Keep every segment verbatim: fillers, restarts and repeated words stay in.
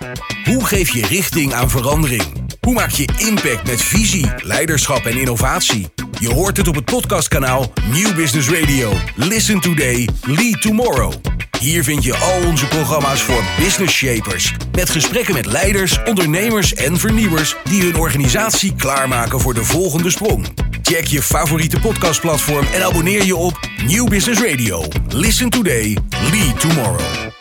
Hoe geef je richting aan verandering? Hoe maak je impact met visie, leiderschap en innovatie? Je hoort het op het podcastkanaal Nieuw Business Radio. Listen today, lead tomorrow. Hier vind je al onze programma's voor business shapers. Met gesprekken met leiders, ondernemers en vernieuwers die hun organisatie klaarmaken voor de volgende sprong. Check je favoriete podcastplatform en abonneer je op Nieuw Business Radio. Listen today, lead tomorrow.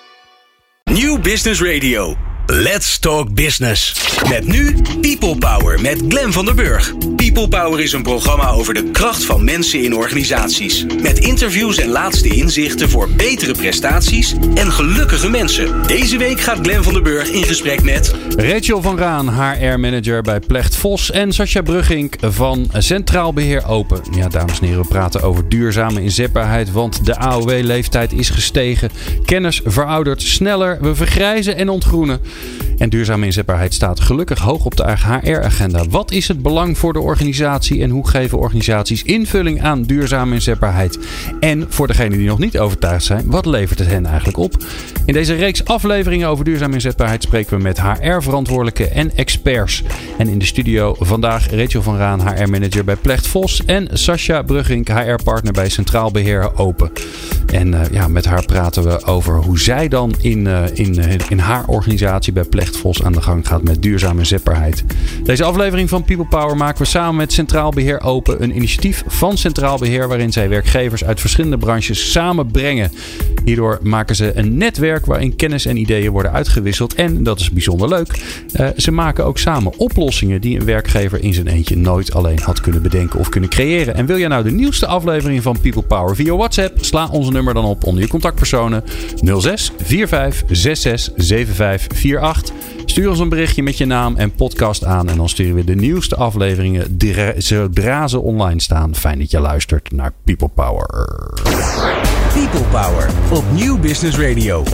Nieuw Business Radio. Let's talk business. Met nu People Power met Glenn van der Burg. People Power is een programma over de kracht van mensen in organisaties. Met interviews en laatste inzichten voor betere prestaties en gelukkige mensen. Deze week gaat Glenn van der Burg in gesprek met Rachel van Raan, H R-manager bij Plecht Vos. En Sascha Bruggink van Centraal Beheer Open. Ja, dames en heren, we praten over duurzame inzetbaarheid. Want de A O W-leeftijd is gestegen. Kennis veroudert sneller. We vergrijzen en ontgroenen. En duurzame inzetbaarheid staat gelukkig hoog op de H R-agenda. Wat is het belang voor de organisatie en hoe geven organisaties invulling aan duurzame inzetbaarheid? En voor degenen die nog niet overtuigd zijn, wat levert het hen eigenlijk op? In deze reeks afleveringen over duurzame inzetbaarheid spreken we met H R-verantwoordelijken en experts. En in de studio vandaag Rachel van Raan, H R-manager bij Plecht Vos. En Sascha Bruggink, H R-partner bij Centraal Beheer Open. En uh, ja, met haar praten we over hoe zij dan in, uh, in, uh, in haar organisatie bij Plecht Vos aan de gang gaat met duurzame inzetbaarheid. Deze aflevering van People Power maken we samen met Centraal Beheer Open, een initiatief van Centraal Beheer waarin zij werkgevers uit verschillende branches samenbrengen. Hierdoor maken ze een netwerk waarin kennis en ideeën worden uitgewisseld en, dat is bijzonder leuk, uh, ze maken ook samen oplossingen die een werkgever in zijn eentje nooit alleen had kunnen bedenken of kunnen creëren. En wil jij nou de nieuwste aflevering van People Power via WhatsApp? Sla onze nummer dan op onder je contactpersonen nul zes vier vijf zes zes zeven vijf vier acht. Stuur ons een berichtje met je naam en podcast aan en dan sturen we de nieuwste afleveringen zodra ze online staan. Fijn dat je luistert naar People Power. People Power op Nieuw Business Radio.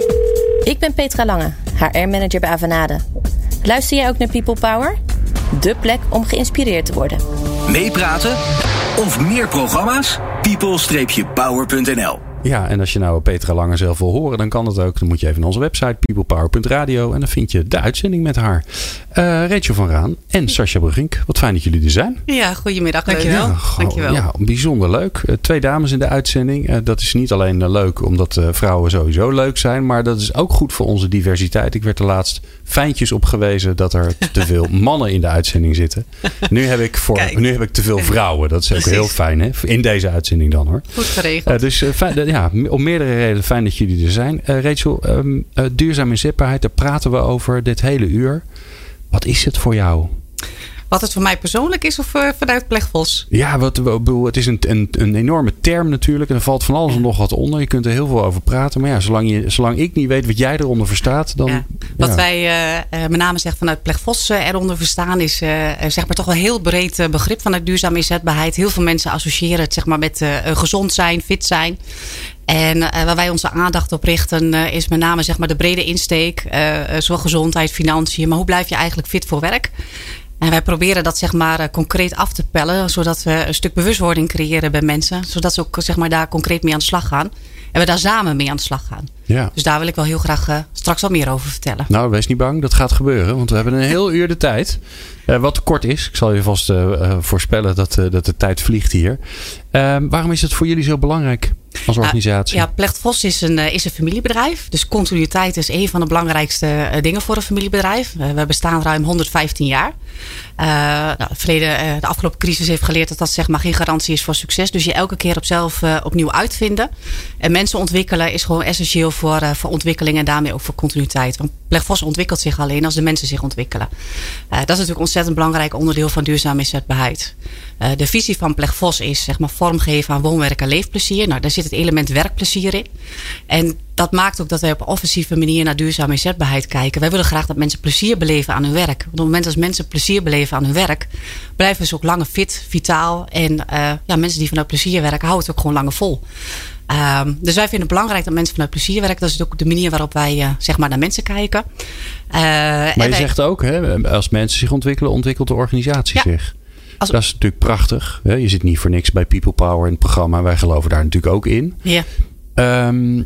Ik ben Petra Lange, H R-manager bij Avanade. Luister jij ook naar People Power? De plek om geïnspireerd te worden. Meepraten of meer programma's? people power punt n l. Ja, en als je nou Petra Lange zelf wil horen, dan kan dat ook. Dan moet je even naar onze website people power punt radio en dan vind je de uitzending met haar. Uh, Rachel van Raan en Sascha Bruggink. Wat fijn dat jullie er zijn. Ja, goedemiddag. Dankjewel. Ja, goh, Dankjewel. Ja, bijzonder leuk. Uh, twee dames in de uitzending. Uh, dat is niet alleen uh, leuk omdat uh, vrouwen sowieso leuk zijn, maar dat is ook goed voor onze diversiteit. Ik werd er laatst fijntjes op gewezen dat er te veel mannen in de uitzending zitten. Nu heb ik, voor, nu heb ik te veel vrouwen. Dat is ook Precies. heel fijn, hè? In deze uitzending dan, hoor. Goed geregeld. Uh, dus uh, fijn, ja, om meerdere redenen fijn dat jullie er zijn. Uh, Rachel, um, uh, duurzame inzetbaarheid, daar praten we over dit hele uur. Wat is het voor jou? Wat het voor mij persoonlijk is of uh, vanuit Plecht Vos? Ja, wat, het is een, een, een enorme term natuurlijk. En er valt van alles en nog wat onder. Je kunt er heel veel over praten. Maar ja, zolang, je, zolang ik niet weet wat jij eronder verstaat, dan... Ja. Wat ja. wij uh, met name zeggen vanuit Plecht Vos uh, eronder verstaan is uh, zeg maar toch wel een heel breed uh, begrip vanuit duurzame inzetbaarheid. Heel veel mensen associëren het zeg maar met uh, gezond zijn, fit zijn. En uh, waar wij onze aandacht op richten uh, is met name zeg maar de brede insteek. Uh, zowel gezondheid, financiën. Maar hoe blijf je eigenlijk fit voor werk? En wij proberen dat zeg maar concreet af te pellen. Zodat we een stuk bewustwording creëren bij mensen. Zodat ze ook zeg maar daar concreet mee aan de slag gaan. En we daar samen mee aan de slag gaan. Ja. Dus daar wil ik wel heel graag uh, straks al meer over vertellen. Nou, wees niet bang. Dat gaat gebeuren. Want we hebben een heel uur de tijd. Uh, wat kort is. Ik zal je vast uh, voorspellen dat, uh, dat de tijd vliegt hier. Uh, waarom is het voor jullie zo belangrijk als organisatie? Uh, ja, Plecht Vos is een, uh, is een familiebedrijf. Dus continuïteit is een van de belangrijkste uh, dingen voor een familiebedrijf. Uh, we bestaan ruim honderdvijftien jaar. Uh, nou, het verleden, uh, de afgelopen crisis heeft geleerd dat dat zeg maar geen garantie is voor succes. Dus je elke keer op zelf uh, opnieuw uitvinden. En mensen ontwikkelen is gewoon essentieel voor, uh, voor ontwikkeling en daarmee ook voor continuïteit. Want Plecht Vos ontwikkelt zich alleen als de mensen zich ontwikkelen. Uh, dat is natuurlijk een ontzettend belangrijk onderdeel van duurzame inzetbaarheid. Uh, de visie van Plecht Vos is zeg maar vormgeven aan woonwerk en leefplezier. Nou, daar zit het element werkplezier in. En dat maakt ook dat wij op een offensieve manier naar duurzame inzetbaarheid kijken. Wij willen graag dat mensen plezier beleven aan hun werk. Want op het moment dat mensen plezier beleven aan hun werk, blijven ze ook langer fit, vitaal. En uh, ja, mensen die vanuit plezier werken, houden het ook gewoon langer vol. Um, dus wij vinden het belangrijk dat mensen vanuit plezier werken. Dat is ook de manier waarop wij uh, zeg maar naar mensen kijken. Uh, maar je wij... zegt ook, hè, als mensen zich ontwikkelen, ontwikkelt de organisatie ja. zich. Als... Dat is natuurlijk prachtig. Hè? Je zit niet voor niks bij People Power in het programma. Wij geloven daar natuurlijk ook in. Ja. Um,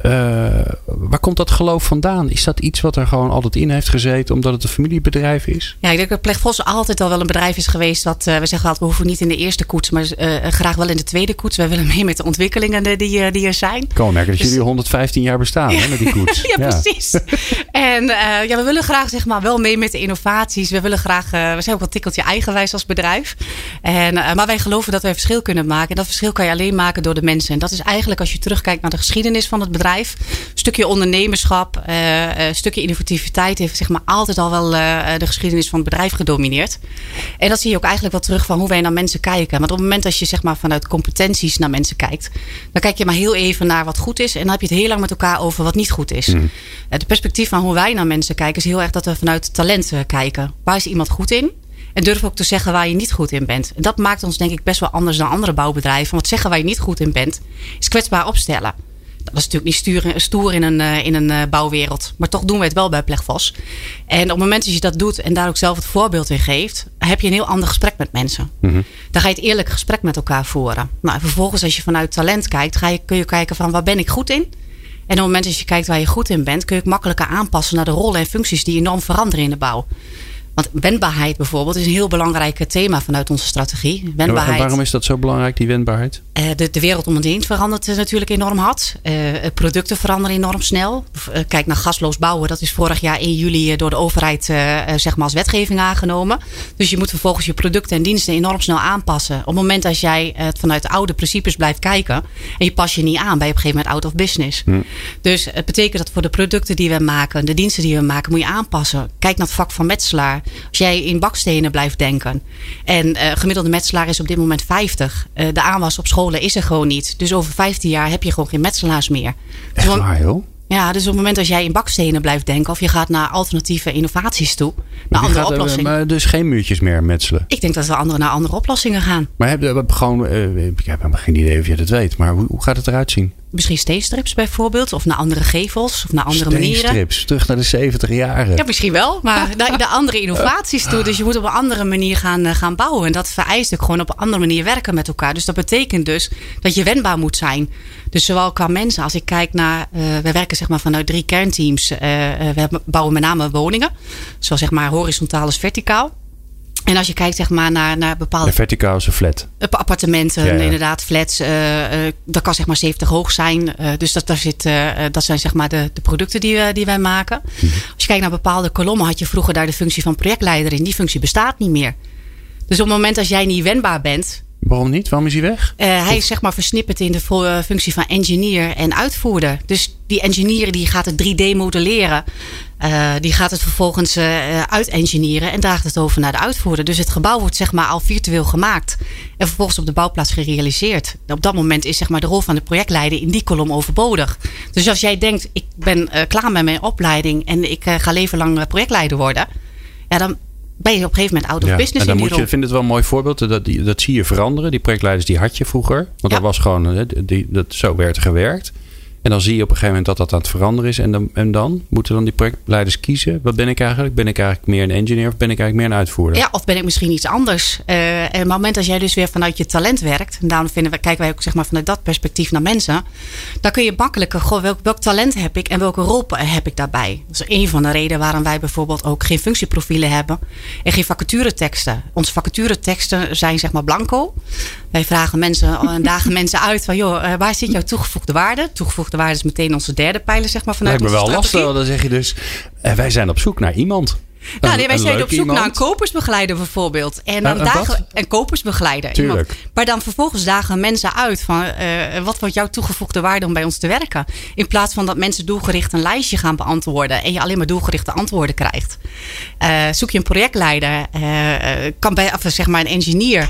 Uh, waar komt dat geloof vandaan? Is dat iets wat er gewoon altijd in heeft gezeten omdat het een familiebedrijf is? Ja, ik denk dat Plegtvos altijd al wel een bedrijf is geweest. Dat, uh, we zeggen altijd, we hoeven niet in de eerste koets, maar uh, graag wel in de tweede koets. Wij willen mee met de ontwikkelingen die, die er zijn. Ik kan merken dat dus, jullie honderdvijftien jaar bestaan ja, hè, met die koets. ja, ja, precies. En uh, ja, we willen graag zeg maar wel mee met de innovaties. We willen graag, uh, we zijn ook wel tikkeltje eigenwijs als bedrijf. En, uh, maar wij geloven dat wij verschil kunnen maken. En dat verschil kan je alleen maken door de mensen. En dat is eigenlijk als je terugkijkt naar de geschiedenis van het bedrijf. Een stukje ondernemerschap, uh, een stukje innovativiteit heeft zeg maar altijd al wel uh, de geschiedenis van het bedrijf gedomineerd. En dat zie je ook eigenlijk wel terug van hoe wij naar mensen kijken. Want op het moment dat je zeg maar vanuit competenties naar mensen kijkt, dan kijk je maar heel even naar wat goed is. En dan heb je het heel lang met elkaar over wat niet goed is. Mm. Het perspectief van hoe wij naar mensen kijken is heel erg dat we vanuit talent kijken. Waar is iemand goed in? En durf ook te zeggen waar je niet goed in bent. En dat maakt ons denk ik best wel anders dan andere bouwbedrijven. Want zeggen waar je niet goed in bent, is kwetsbaar opstellen. Dat is natuurlijk niet stuur, stoer in een, in een bouwwereld. Maar toch doen we het wel bij Plegtvos. En op het moment dat je dat doet en daar ook zelf het voorbeeld in geeft, heb je een heel ander gesprek met mensen. Mm-hmm. Dan ga je het eerlijk gesprek met elkaar voeren. Nou, vervolgens als je vanuit talent kijkt, ga je, kun je kijken van waar ben ik goed in? En op het moment dat je kijkt waar je goed in bent, kun je het makkelijker aanpassen naar de rollen en functies die enorm veranderen in de bouw. Want wendbaarheid bijvoorbeeld is een heel belangrijk thema vanuit onze strategie. Wendbaarheid. En waarom is dat zo belangrijk, die wendbaarheid? Uh, de, de wereld om ons heen verandert natuurlijk enorm hard. Uh, producten veranderen enorm snel. Uh, kijk naar gasloos bouwen. Dat is vorig jaar één juli door de overheid uh, zeg maar als wetgeving aangenomen. Dus je moet vervolgens je producten en diensten enorm snel aanpassen. Op het moment dat jij uh, vanuit de oude principes blijft kijken en je pas je niet aan, ben je op een gegeven moment out of business. Hm. Dus het betekent dat voor de producten die we maken, de diensten die we maken, moet je aanpassen. Kijk naar het vak van metselaar. Als jij in bakstenen blijft denken. En uh, gemiddelde metselaar is op dit moment vijftig. Uh, de aanwas op scholen is er gewoon niet. Dus over vijftien jaar heb je gewoon geen metselaars meer. Echt dus waar, joh? Ja, dus op het moment dat jij in bakstenen blijft denken, of je gaat naar alternatieve innovaties toe, naar andere gaat, oplossingen. Maar dus geen muurtjes meer metselen? Ik denk dat we andere, naar andere oplossingen gaan. Maar heb je gewoon, uh, ik heb helemaal geen idee of je dat weet, maar hoe, hoe gaat het eruit zien? Misschien steenstrips bijvoorbeeld, of naar andere gevels, of naar andere manieren. Steenstrips, terug naar de zeventig jaren. Ja, misschien wel, maar naar de andere innovaties toe. Dus je moet op een andere manier gaan, gaan bouwen. En dat vereist ook gewoon op een andere manier werken met elkaar. Dus dat betekent dus dat je wendbaar moet zijn. Dus zowel qua mensen, als ik kijk naar, uh, we werken zeg maar vanuit drie kernteams. Uh, we bouwen met name woningen, zoals zeg maar horizontaal als verticaal. En als je kijkt zeg maar naar, naar bepaalde... De verticaal is een flat. Appartementen, ja, ja. inderdaad, flats. Uh, uh, dat kan zeg maar zeventig hoog zijn. Uh, dus dat, daar zit, uh, dat zijn zeg maar de, de producten die, uh, die wij maken. Mm-hmm. Als je kijkt naar bepaalde kolommen, had je vroeger daar de functie van projectleider in. Die functie bestaat niet meer. Dus op het moment dat jij niet wendbaar bent... Waarom niet? Waarom is hij weg? Uh, hij is zeg maar versnipperd in de functie van engineer en uitvoerder. Dus die engineer die gaat het drie D modelleren. Uh, die gaat het vervolgens uh, uit-engineeren en draagt het over naar de uitvoerder. Dus het gebouw wordt zeg maar al virtueel gemaakt. En vervolgens op de bouwplaats gerealiseerd. Op dat moment is zeg maar de rol van de projectleider in die kolom overbodig. Dus als jij denkt, ik ben uh, klaar met mijn opleiding en ik uh, ga leven lang projectleider worden. Ja, dan ben je op een gegeven moment out of ja, business. En dan in die moet je, ik vind het wel een mooi voorbeeld. Dat, die, dat zie je veranderen. Die projectleiders die had je vroeger. Want ja. dat was gewoon, die, dat, zo werd er gewerkt. En dan zie je op een gegeven moment dat dat aan het veranderen is. En dan, en dan moeten dan die projectleiders kiezen. Wat ben ik eigenlijk? Ben ik eigenlijk meer een engineer of ben ik eigenlijk meer een uitvoerder? Ja, of ben ik misschien iets anders? Uh, en op het moment dat jij dus weer vanuit je talent werkt. En daarom vinden we, kijken wij ook zeg maar vanuit dat perspectief naar mensen. Dan kun je makkelijker, goh, welk, welk talent heb ik en welke rol heb ik daarbij? Dat is een van de redenen waarom wij bijvoorbeeld ook geen functieprofielen hebben. En geen vacatureteksten. Onze vacatureteksten zijn zeg maar blanco. Wij vragen mensen en dagen mensen uit van joh, waar zit jouw toegevoegde waarde? Toegevoegde waarde is meteen onze derde pijler zeg maar vanuit onze strategie. Lijkt me wel lastig, dan zeg je dus, eh, wij zijn op zoek naar iemand. Nou, nee, wij een zijn op zoek iemand. naar een kopersbegeleider bijvoorbeeld. En dan een, dagen een kopersbegeleider. Tuurlijk. Iemand, maar dan vervolgens dagen mensen uit van uh, wat wordt jouw toegevoegde waarde om bij ons te werken? In plaats van dat mensen doelgericht een lijstje gaan beantwoorden en je alleen maar doelgerichte antwoorden krijgt. Uh, zoek je een projectleider, uh, kan bij, of zeg maar een engineer.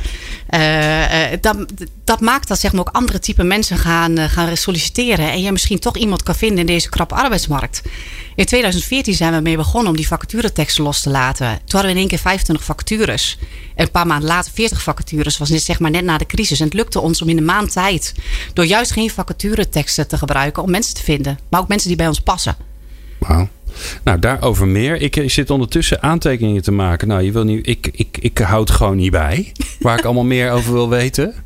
Uh, uh, dat, dat maakt dat zeg maar ook andere type mensen gaan, uh, gaan solliciteren. En je misschien toch iemand kan vinden in deze krappe arbeidsmarkt. In twintig veertien zijn we mee begonnen om die vacatureteksten los te laten. Toen hadden we in één keer vijfentwintig vacatures. En een paar maanden later veertig vacatures. Was net, zeg maar, net na de crisis. En het lukte ons om in een maand tijd, door juist geen vacatureteksten te gebruiken, om mensen te vinden. Maar ook mensen die bij ons passen. Wauw. Nou, daarover meer. Ik, ik zit ondertussen aantekeningen te maken. Nou, je wil niet, ik, ik, ik houd gewoon niet bij. Waar ik allemaal meer over wil weten.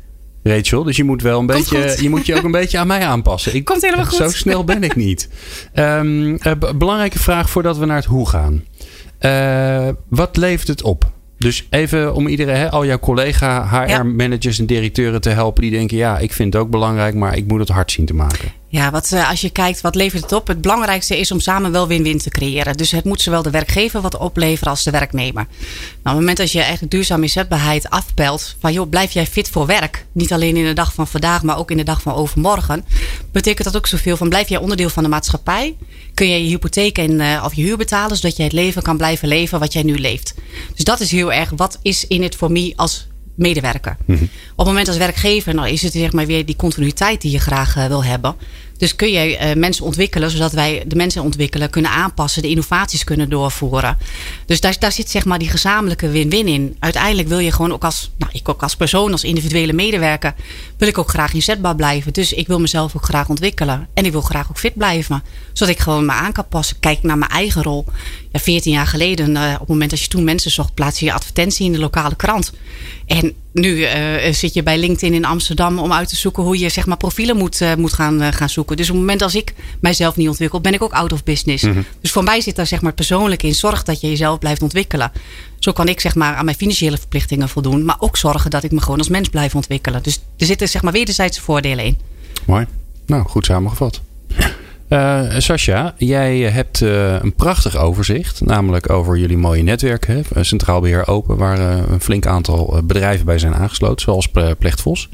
Rachel. Dus je moet wel een Komt beetje, goed. je moet je ook een beetje aan mij aanpassen. Ik, Komt helemaal goed. Zo snel ben ik niet. Um, uh, b- belangrijke vraag voordat we naar het hoe gaan. Uh, wat levert het op? Dus even om iedereen, hè, al jouw collega H R-managers en directeuren te helpen. Die denken, ja, ik vind het ook belangrijk, maar ik moet het hard zien te maken. Ja, wat, als je kijkt, wat levert het op? Het belangrijkste is om samen wel win-win te creëren. Dus het moet zowel de werkgever wat opleveren als de werknemer. Nou, op het moment dat je eigenlijk duurzame inzetbaarheid afpelt. Van joh, blijf jij fit voor werk? Niet alleen in de dag van vandaag, maar ook in de dag van overmorgen. Betekent dat ook zoveel van blijf jij onderdeel van de maatschappij? Kun je je hypotheek en, uh, of je huur betalen, zodat jij het leven kan blijven leven wat jij nu leeft. Dus dat is heel erg, wat is in het voor mij als medewerker. Mm-hmm. Op het moment als werkgever, nou is het zeg maar weer die continuïteit die je graag uh, wil hebben. Dus kun je uh, mensen ontwikkelen, zodat wij de mensen ontwikkelen, kunnen aanpassen, de innovaties kunnen doorvoeren. Dus daar, daar zit zeg maar die gezamenlijke win-win in. Uiteindelijk wil je gewoon ook als, nou ik ook als persoon, als individuele medewerker, wil ik ook graag inzetbaar blijven. Dus ik wil mezelf ook graag ontwikkelen. En ik wil graag ook fit blijven. Zodat ik gewoon me aan kan passen. Kijk naar mijn eigen rol. Ja, veertien jaar geleden, uh, op het moment dat je toen mensen zocht, plaats je je advertentie in de lokale krant. En nu uh, zit je bij LinkedIn in Amsterdam om uit te zoeken hoe je zeg maar profielen moet, uh, moet gaan, uh, gaan zoeken. Dus op het moment als ik mijzelf niet ontwikkel, ben ik ook out of business. Mm-hmm. Dus voor mij zit daar zeg maar persoonlijk in. Zorg dat je jezelf blijft ontwikkelen. Zo kan ik zeg maar aan mijn financiële verplichtingen voldoen. Maar ook zorgen dat ik me gewoon als mens blijf ontwikkelen. Dus er zitten zeg maar wederzijdse voordelen in. Mooi. Nou, goed samengevat. Uh, Sascha, jij hebt uh, een prachtig overzicht. Namelijk over jullie mooie netwerken. Hè? Centraal Beheer Open. Waar uh, een flink aantal bedrijven bij zijn aangesloten. Zoals Plecht Vos.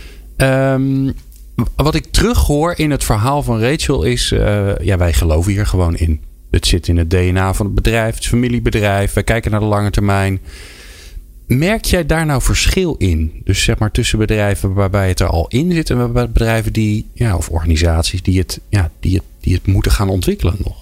Um, wat ik terughoor in het verhaal van Rachel is... Uh, ja, wij geloven hier gewoon in. Het zit in het D N A van het bedrijf. Het is een familiebedrijf. Wij kijken naar de lange termijn. Merk jij daar nou verschil in? Dus zeg maar tussen bedrijven waarbij het er al in zit... en bedrijven die, ja, of organisaties die het, ja, die het, die het moeten gaan ontwikkelen nog?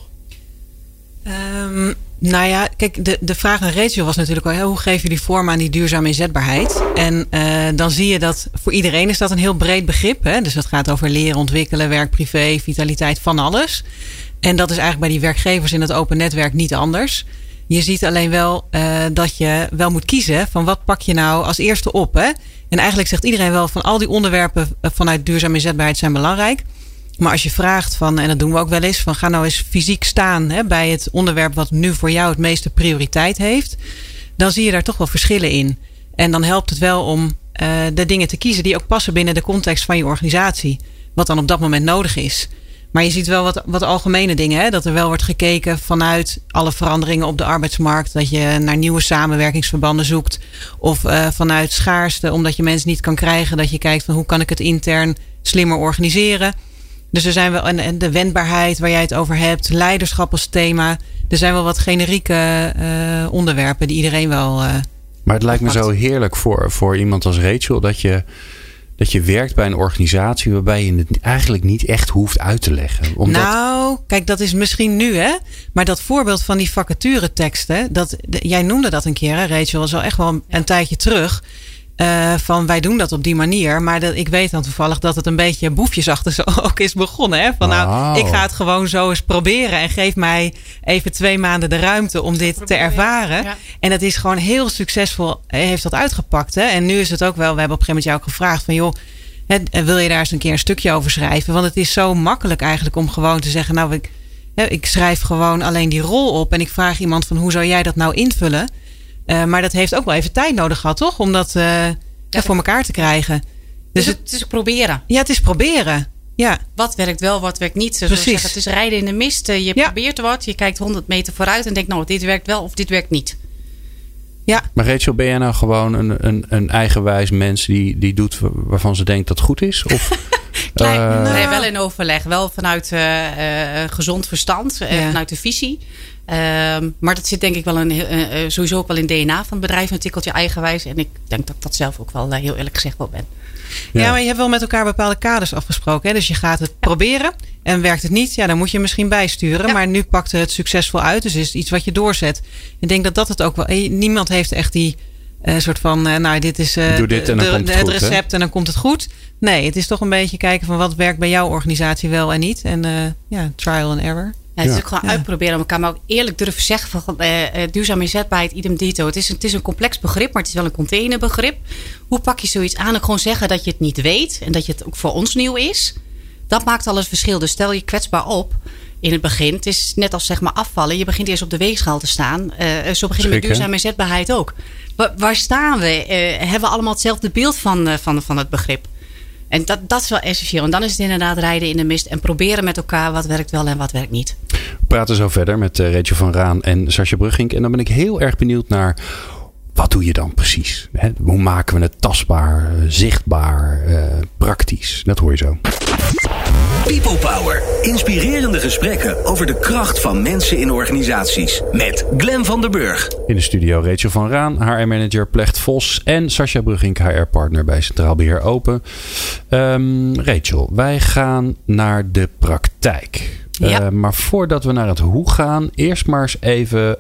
Um, nou ja, kijk, de, de vraag aan Rachel was natuurlijk al... hoe geven jullie vorm aan die duurzame inzetbaarheid? En uh, dan zie je dat voor iedereen is dat een heel breed begrip. Hè? Dus dat gaat over leren, ontwikkelen, werk, privé, vitaliteit, van alles. En dat is eigenlijk bij die werkgevers in het open netwerk niet anders... Je ziet alleen wel uh, dat je wel moet kiezen van wat pak je nou als eerste op. Hè? En eigenlijk zegt iedereen wel van al die onderwerpen vanuit duurzame inzetbaarheid zijn belangrijk. Maar als je vraagt van, en dat doen we ook wel eens, van ga nou eens fysiek staan hè, bij het onderwerp wat nu voor jou het meeste prioriteit heeft. Dan zie je daar toch wel verschillen in. En dan helpt het wel om uh, de dingen te kiezen die ook passen binnen de context van je organisatie. Wat dan op dat moment nodig is. Maar je ziet wel wat, wat algemene dingen. Hè? Dat er wel wordt gekeken vanuit alle veranderingen op de arbeidsmarkt. Dat je naar nieuwe samenwerkingsverbanden zoekt. Of uh, vanuit schaarste, omdat je mensen niet kan krijgen. Dat je kijkt van hoe kan ik het intern slimmer organiseren. Dus er zijn wel, en, en de wendbaarheid waar jij het over hebt. Leiderschap als thema. Er zijn wel wat generieke uh, onderwerpen die iedereen wel... Uh, maar het lijkt me pakt. zo heerlijk voor, voor iemand als Rachel dat je... Dat je werkt bij een organisatie waarbij je het eigenlijk niet echt hoeft uit te leggen. Omdat... Nou, kijk, dat is misschien nu, hè. Maar dat voorbeeld van die vacatureteksten, dat, de, jij noemde dat een keer, hè, Rachel, dat is al echt wel een, een tijdje terug. Uh, van wij doen dat op die manier. Maar dat, ik weet dan toevallig dat het een beetje boefjesachtig zo ook is begonnen. Hè? Van wow. nou, ik ga het gewoon zo eens proberen. En geef mij even twee maanden de ruimte om dit proberen. te ervaren. Ja. En dat is gewoon heel succesvol. Heeft dat uitgepakt. Hè? En nu is het ook wel. We hebben op een gegeven moment jou ook gevraagd van joh. Hè, wil je daar eens een keer een stukje over schrijven? Want het is zo makkelijk eigenlijk om gewoon te zeggen. Nou, ik, hè, ik schrijf gewoon alleen die rol op. En ik vraag iemand van hoe zou jij dat nou invullen? Uh, maar dat heeft ook wel even tijd nodig gehad, toch? Om dat uh, ja, ja, voor elkaar te krijgen. Dus het, het is proberen. Ja, het is proberen. Ja. Wat werkt wel, wat werkt niet. Precies. Zeggen, het is rijden in de mist. Je ja. probeert wat. Je kijkt honderd meter vooruit en denkt, nou, dit werkt wel of dit werkt niet. Ja. Maar Rachel, ben jij nou gewoon een, een, een eigenwijs mens die, die doet waarvan ze denkt dat het goed is? Of... Klein, uh, nee, wel in overleg. Wel vanuit uh, uh, gezond verstand. Uh, ja. Vanuit de visie. Um, maar dat zit denk ik wel in, uh, sowieso ook wel in het D N A van het bedrijf. Een tikkeltje eigenwijs. En ik denk dat ik dat zelf ook wel uh, heel eerlijk gezegd wel ben. Ja. ja, maar je hebt wel met elkaar bepaalde kaders afgesproken. Hè? Dus je gaat het ja. proberen. En werkt het niet, ja, dan moet je misschien bijsturen. Ja. Maar nu pakt het succesvol uit. Dus is het iets wat je doorzet. Ik denk dat dat het ook wel... Niemand heeft echt die uh, soort van... Uh, nou, dit is uh, Doe dit en dan de, komt het, het goed, recept hè? En dan komt het goed. Nee, het is toch een beetje kijken van wat werkt bij jouw organisatie wel en niet. En uh, ja, trial and error. Ja, het is ook gewoon ja. uitproberen om elkaar, maar ook eerlijk durven zeggen van uh, uh, duurzame inzetbaarheid, idem dito. Het is, een, het is een complex begrip, maar het is wel een containerbegrip. Hoe pak je zoiets aan? En gewoon zeggen dat je het niet weet en dat je het ook voor ons nieuw is. Dat maakt al het verschil. Dus stel je kwetsbaar op in het begin. Het is net als zeg maar afvallen. Je begint eerst op de weegschaal te staan. Uh, zo beginnen met duurzame inzetbaarheid ook. Waar, waar staan we? Uh, hebben we allemaal hetzelfde beeld van, uh, van, van het begrip? En dat, dat is wel essentieel. En dan is het inderdaad rijden in de mist en proberen met elkaar wat werkt wel en wat werkt niet. We praten zo verder met uh, Rachel van Raan en Sascha Bruggink. En dan ben ik heel erg benieuwd naar, wat doe je dan precies? Hè? Hoe maken we het tastbaar, zichtbaar, uh, praktisch? Dat hoor je zo. People Power. Inspirerende gesprekken over de kracht van mensen in organisaties. Met Glenn van der Burg. In de studio Rachel van Raan, H R-manager Plecht Vos. En Sascha Bruggink, H R-partner bij Centraal Beheer Open. Um, Rachel, wij gaan naar de praktijk. Ja. Uh, maar voordat we naar het hoe gaan, eerst maar eens even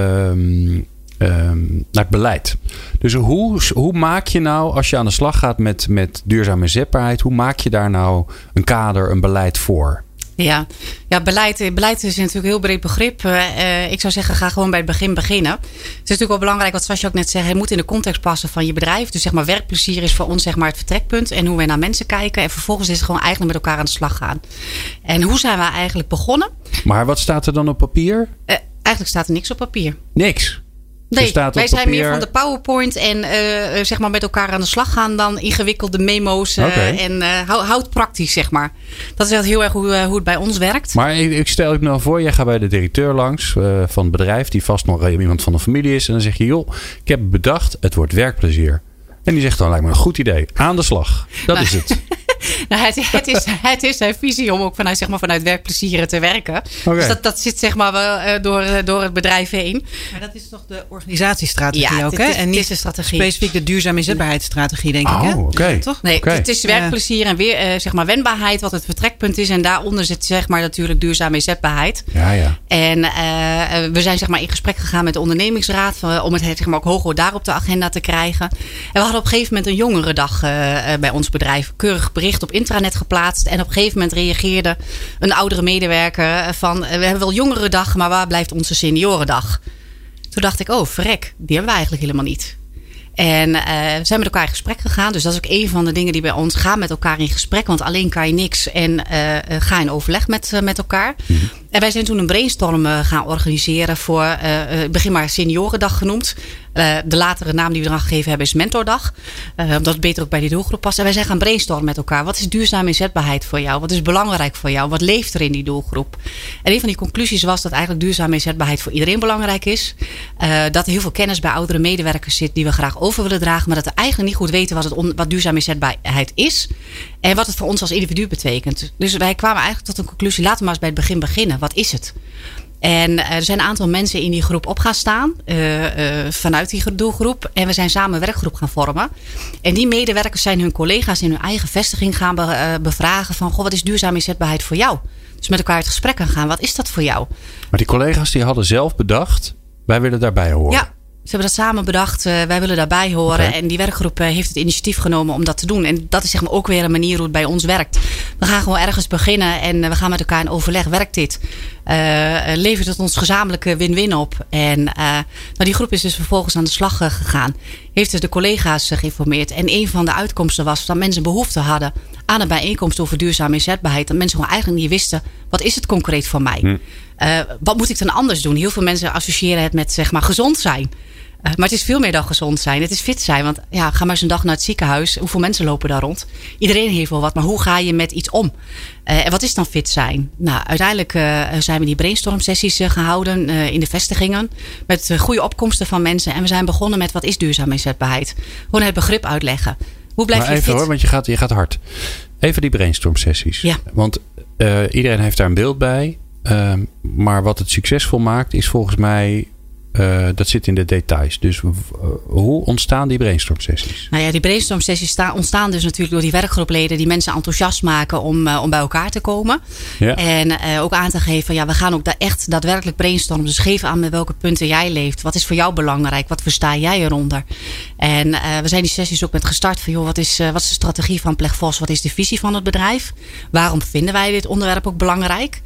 Um, Um, naar het beleid. Dus hoe, hoe maak je nou, als je aan de slag gaat met, met duurzame inzetbaarheid, hoe maak je daar nou een kader, een beleid voor? Ja, ja beleid, beleid is natuurlijk een heel breed begrip. Uh, ik zou zeggen, ga gewoon bij het begin beginnen. Het is natuurlijk wel belangrijk, wat Sascha ook net zei, het moet in de context passen van je bedrijf. Dus zeg maar, werkplezier is voor ons zeg maar het vertrekpunt en hoe wij naar mensen kijken. En vervolgens is het gewoon eigenlijk met elkaar aan de slag gaan. En hoe zijn we eigenlijk begonnen? Maar wat staat er dan op papier? Uh, eigenlijk staat er niks op papier. Niks? Nee, wij zijn meer van de PowerPoint en uh, zeg maar met elkaar aan de slag gaan dan ingewikkelde memo's. Uh, okay. En uh, houd, houd praktisch, zeg maar. Dat is heel erg hoe, uh, hoe het bij ons werkt. Maar ik, ik stel ik nou voor, jij gaat bij de directeur langs uh, van het bedrijf, die vast nog iemand van de familie is. En dan zeg je, joh, ik heb bedacht, het wordt werkplezier. En die zegt dan, lijkt me een goed idee. Aan de slag. Dat nou, is het. Nou, het, het, is, het is zijn visie om ook vanuit, zeg maar, vanuit werkplezier te werken. Okay. Dus dat, dat zit zeg maar wel uh, door, uh, door het bedrijf heen. Maar dat is toch de organisatiestrategie ja, ook, hè? En niet de strategie. Specifiek de duurzame inzetbaarheidsstrategie, denk oh, ik. Hè? Oké. Okay. Toch? Nee, okay. Het is werkplezier en weer, uh, zeg maar wendbaarheid, wat het vertrekpunt is. En daaronder zit zeg maar natuurlijk duurzame inzetbaarheid. Ja, ja. En uh, we zijn zeg maar in gesprek gegaan met de ondernemingsraad uh, om het zeg maar ook hoger daar op de agenda te krijgen. En we hadden op een gegeven moment een jongerendag uh, bij ons bedrijf. Keurig bericht op intranet geplaatst. En op een gegeven moment reageerde een oudere medewerker van, we hebben wel jongerendag, maar waar blijft onze seniorendag? Toen dacht ik, oh verrek, die hebben we eigenlijk helemaal niet. En uh, we zijn met elkaar in gesprek gegaan. Dus dat is ook een van de dingen die bij ons gaan met elkaar in gesprek. Want alleen kan je niks. En uh, ga in overleg met, uh, met elkaar. Mm-hmm. En wij zijn toen een brainstorm uh, gaan organiseren voor, uh, begin maar seniorendag genoemd. Uh, de latere naam die we eraan gegeven hebben is mentordag. Uh, omdat het beter ook bij die doelgroep past. En wij zijn gaan brainstormen met elkaar. Wat is duurzame inzetbaarheid voor jou? Wat is belangrijk voor jou? Wat leeft er in die doelgroep? En een van die conclusies was dat eigenlijk duurzame inzetbaarheid voor iedereen belangrijk is. Uh, dat er heel veel kennis bij oudere medewerkers zit die we graag over willen dragen. Maar dat we eigenlijk niet goed weten wat, het on, wat duurzame inzetbaarheid is. En wat het voor ons als individu betekent. Dus wij kwamen eigenlijk tot een conclusie. Laten we maar eens bij het begin beginnen. Wat is het? En uh, er zijn een aantal mensen in die groep op gaan staan. Uh, uh, vanuit die doelgroep. En we zijn samen een werkgroep gaan vormen. En die medewerkers zijn hun collega's in hun eigen vestiging gaan be, uh, bevragen. Van, goh, wat is duurzame inzetbaarheid voor jou? Dus met elkaar het gesprek gaan gaan. Wat is dat voor jou? Maar die collega's die hadden zelf bedacht, wij willen daarbij horen. Ja. Ze hebben dat samen bedacht. Uh, wij willen daarbij horen. Okay. En die werkgroep uh, heeft het initiatief genomen om dat te doen. En dat is zeg maar ook weer een manier hoe het bij ons werkt. We gaan gewoon ergens beginnen. En uh, we gaan met elkaar in overleg. Werkt dit? Uh, levert het ons gezamenlijke win-win op? En uh, nou, die groep is dus vervolgens aan de slag uh, gegaan. Heeft dus de collega's uh, geïnformeerd. En een van de uitkomsten was dat mensen behoefte hadden aan een bijeenkomst over duurzame inzetbaarheid. Dat mensen gewoon eigenlijk niet wisten, wat is het concreet voor mij? Hm. Uh, wat moet ik dan anders doen? Heel veel mensen associëren het met zeg maar gezond zijn. Uh, maar het is veel meer dan gezond zijn. Het is fit zijn. Want ja, ga maar eens een dag naar het ziekenhuis. Hoeveel mensen lopen daar rond? Iedereen heeft wel wat. Maar hoe ga je met iets om? Uh, en wat is dan fit zijn? Nou, uiteindelijk uh, zijn we die brainstorm sessies uh, gehouden uh, in de vestigingen. Met uh, goede opkomsten van mensen. En we zijn begonnen met wat is duurzame inzetbaarheid? Gewoon het begrip uitleggen. Hoe blijf maar je even fit? Hoor, want je gaat, je gaat hard. Even die brainstorm sessies. Ja. Want uh, iedereen heeft daar een beeld bij. Uh, maar wat het succesvol maakt is volgens mij, uh, dat zit in de details. Dus uh, hoe ontstaan die brainstorm sessies? Nou ja, die brainstorm sessies sta, ontstaan dus natuurlijk door die werkgroepleden die mensen enthousiast maken om, uh, om bij elkaar te komen. Ja. En uh, ook aan te geven, ja, we gaan ook da- echt daadwerkelijk brainstormen. Dus geef aan met welke punten jij leeft. Wat is voor jou belangrijk? Wat versta jij eronder? En uh, we zijn die sessies ook met gestart van, joh, wat is, uh, wat is de strategie van Plecht Vos? Wat is de visie van het bedrijf? Waarom vinden wij dit onderwerp ook belangrijk?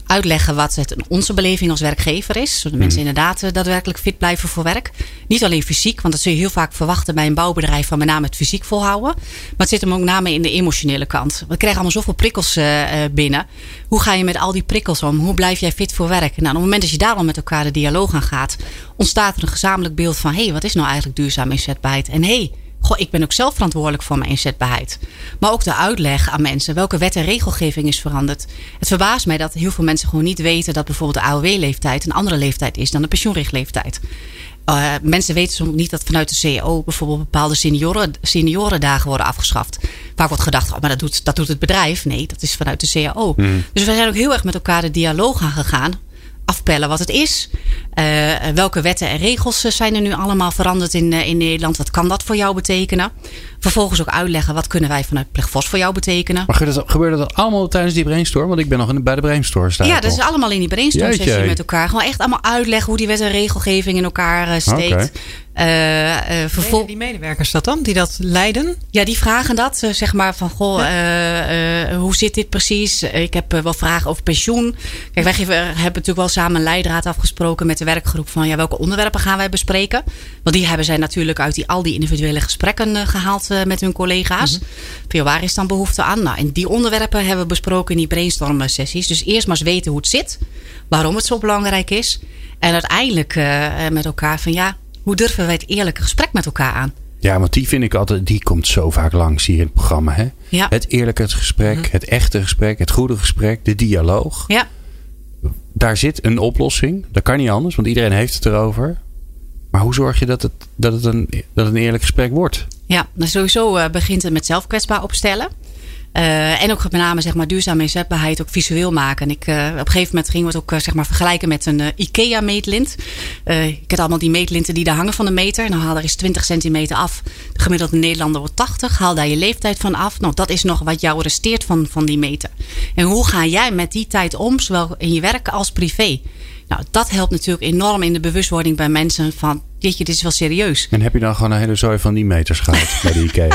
uitleggen wat het onze beleving als werkgever is. Zodat mensen inderdaad uh, daadwerkelijk fit blijven voor werk. Niet alleen fysiek, want dat zul je heel vaak verwachten bij een bouwbedrijf van met name het fysiek volhouden. Maar het zit hem ook name in de emotionele kant. We krijgen allemaal zoveel prikkels uh, binnen. Hoe ga je met al die prikkels om? Hoe blijf jij fit voor werk? Nou, op het moment dat je daar al met elkaar de dialoog aan gaat, ontstaat er een gezamenlijk beeld van, hé, hey, wat is nou eigenlijk duurzame inzetbaarheid? En hé, hey, goh, ik ben ook zelf verantwoordelijk voor mijn inzetbaarheid. Maar ook de uitleg aan mensen. Welke wet en regelgeving is veranderd? Het verbaast mij dat heel veel mensen gewoon niet weten dat bijvoorbeeld de A O W-leeftijd een andere leeftijd is dan de pensioenrichtleeftijd. Uh, mensen weten soms niet dat vanuit de C A O bijvoorbeeld bepaalde senioren, seniorendagen worden afgeschaft. Vaak wordt gedacht, oh, maar dat doet, dat doet het bedrijf. Nee, dat is vanuit de C A O. Mm. Dus we zijn ook heel erg met elkaar de dialoog aan gegaan. Afpellen wat het is. Uh, welke wetten en regels zijn er nu allemaal veranderd in, uh, in Nederland? Wat kan dat voor jou betekenen? Vervolgens ook uitleggen wat kunnen wij vanuit Plegfos voor jou betekenen. Maar gebeurde dat, gebeurde dat allemaal tijdens die brainstorm? Want ik ben nog in, bij de brainstorm staan. Ja, dat is allemaal in die brainstorm sessie met elkaar. Gewoon echt allemaal uitleggen hoe die wet en regelgeving in elkaar uh, steekt. Okay. Uh, uh, vervol- die medewerkers dat dan, die dat leiden? Ja, die vragen dat. Uh, zeg maar van, goh, uh, uh, hoe zit dit precies? Uh, ik heb uh, wel vragen over pensioen. Kijk, wij geven, hebben natuurlijk wel samen een leidraad afgesproken met de werkgroep van, ja, welke onderwerpen gaan wij bespreken? Want die hebben zij natuurlijk uit die, al die individuele gesprekken uh, gehaald uh, met hun collega's. Mm-hmm. Van, waar is dan behoefte aan? Nou, en die onderwerpen hebben we besproken in die brainstorm sessies. Dus eerst maar eens weten hoe het zit. Waarom het zo belangrijk is. En uiteindelijk uh, met elkaar van, ja, hoe durven wij het eerlijke gesprek met elkaar aan? Ja, want die vind ik altijd, die komt zo vaak langs hier in het programma. Hè? Ja. Het eerlijke gesprek, mm-hmm. het echte gesprek, het goede gesprek, de dialoog. Ja. Daar zit een oplossing. Dat kan niet anders, want iedereen heeft het erover. Maar hoe zorg je dat het, dat het, een, dat het een eerlijk gesprek wordt? Ja, nou sowieso uh, begint het met zelfkwetsbaar opstellen. Uh, en ook met name zeg maar, duurzame inzetbaarheid ook visueel maken. En ik, uh, op een gegeven moment gingen we het ook uh, zeg maar, vergelijken met een uh, IKEA-meetlint. Uh, ik heb allemaal die meetlinten die daar hangen van de meter. Nou, haal daar eens twintig centimeter af. De gemiddelde Nederlander wordt tachtig. Haal daar je leeftijd van af. Nou, dat is nog wat jou resteert van, van die meter. En hoe ga jij met die tijd om, zowel in je werk als privé? Nou, dat helpt natuurlijk enorm in de bewustwording bij mensen van, jeetje, dit is wel serieus. En heb je dan gewoon een hele zooi van die meters gehad bij de IKEA?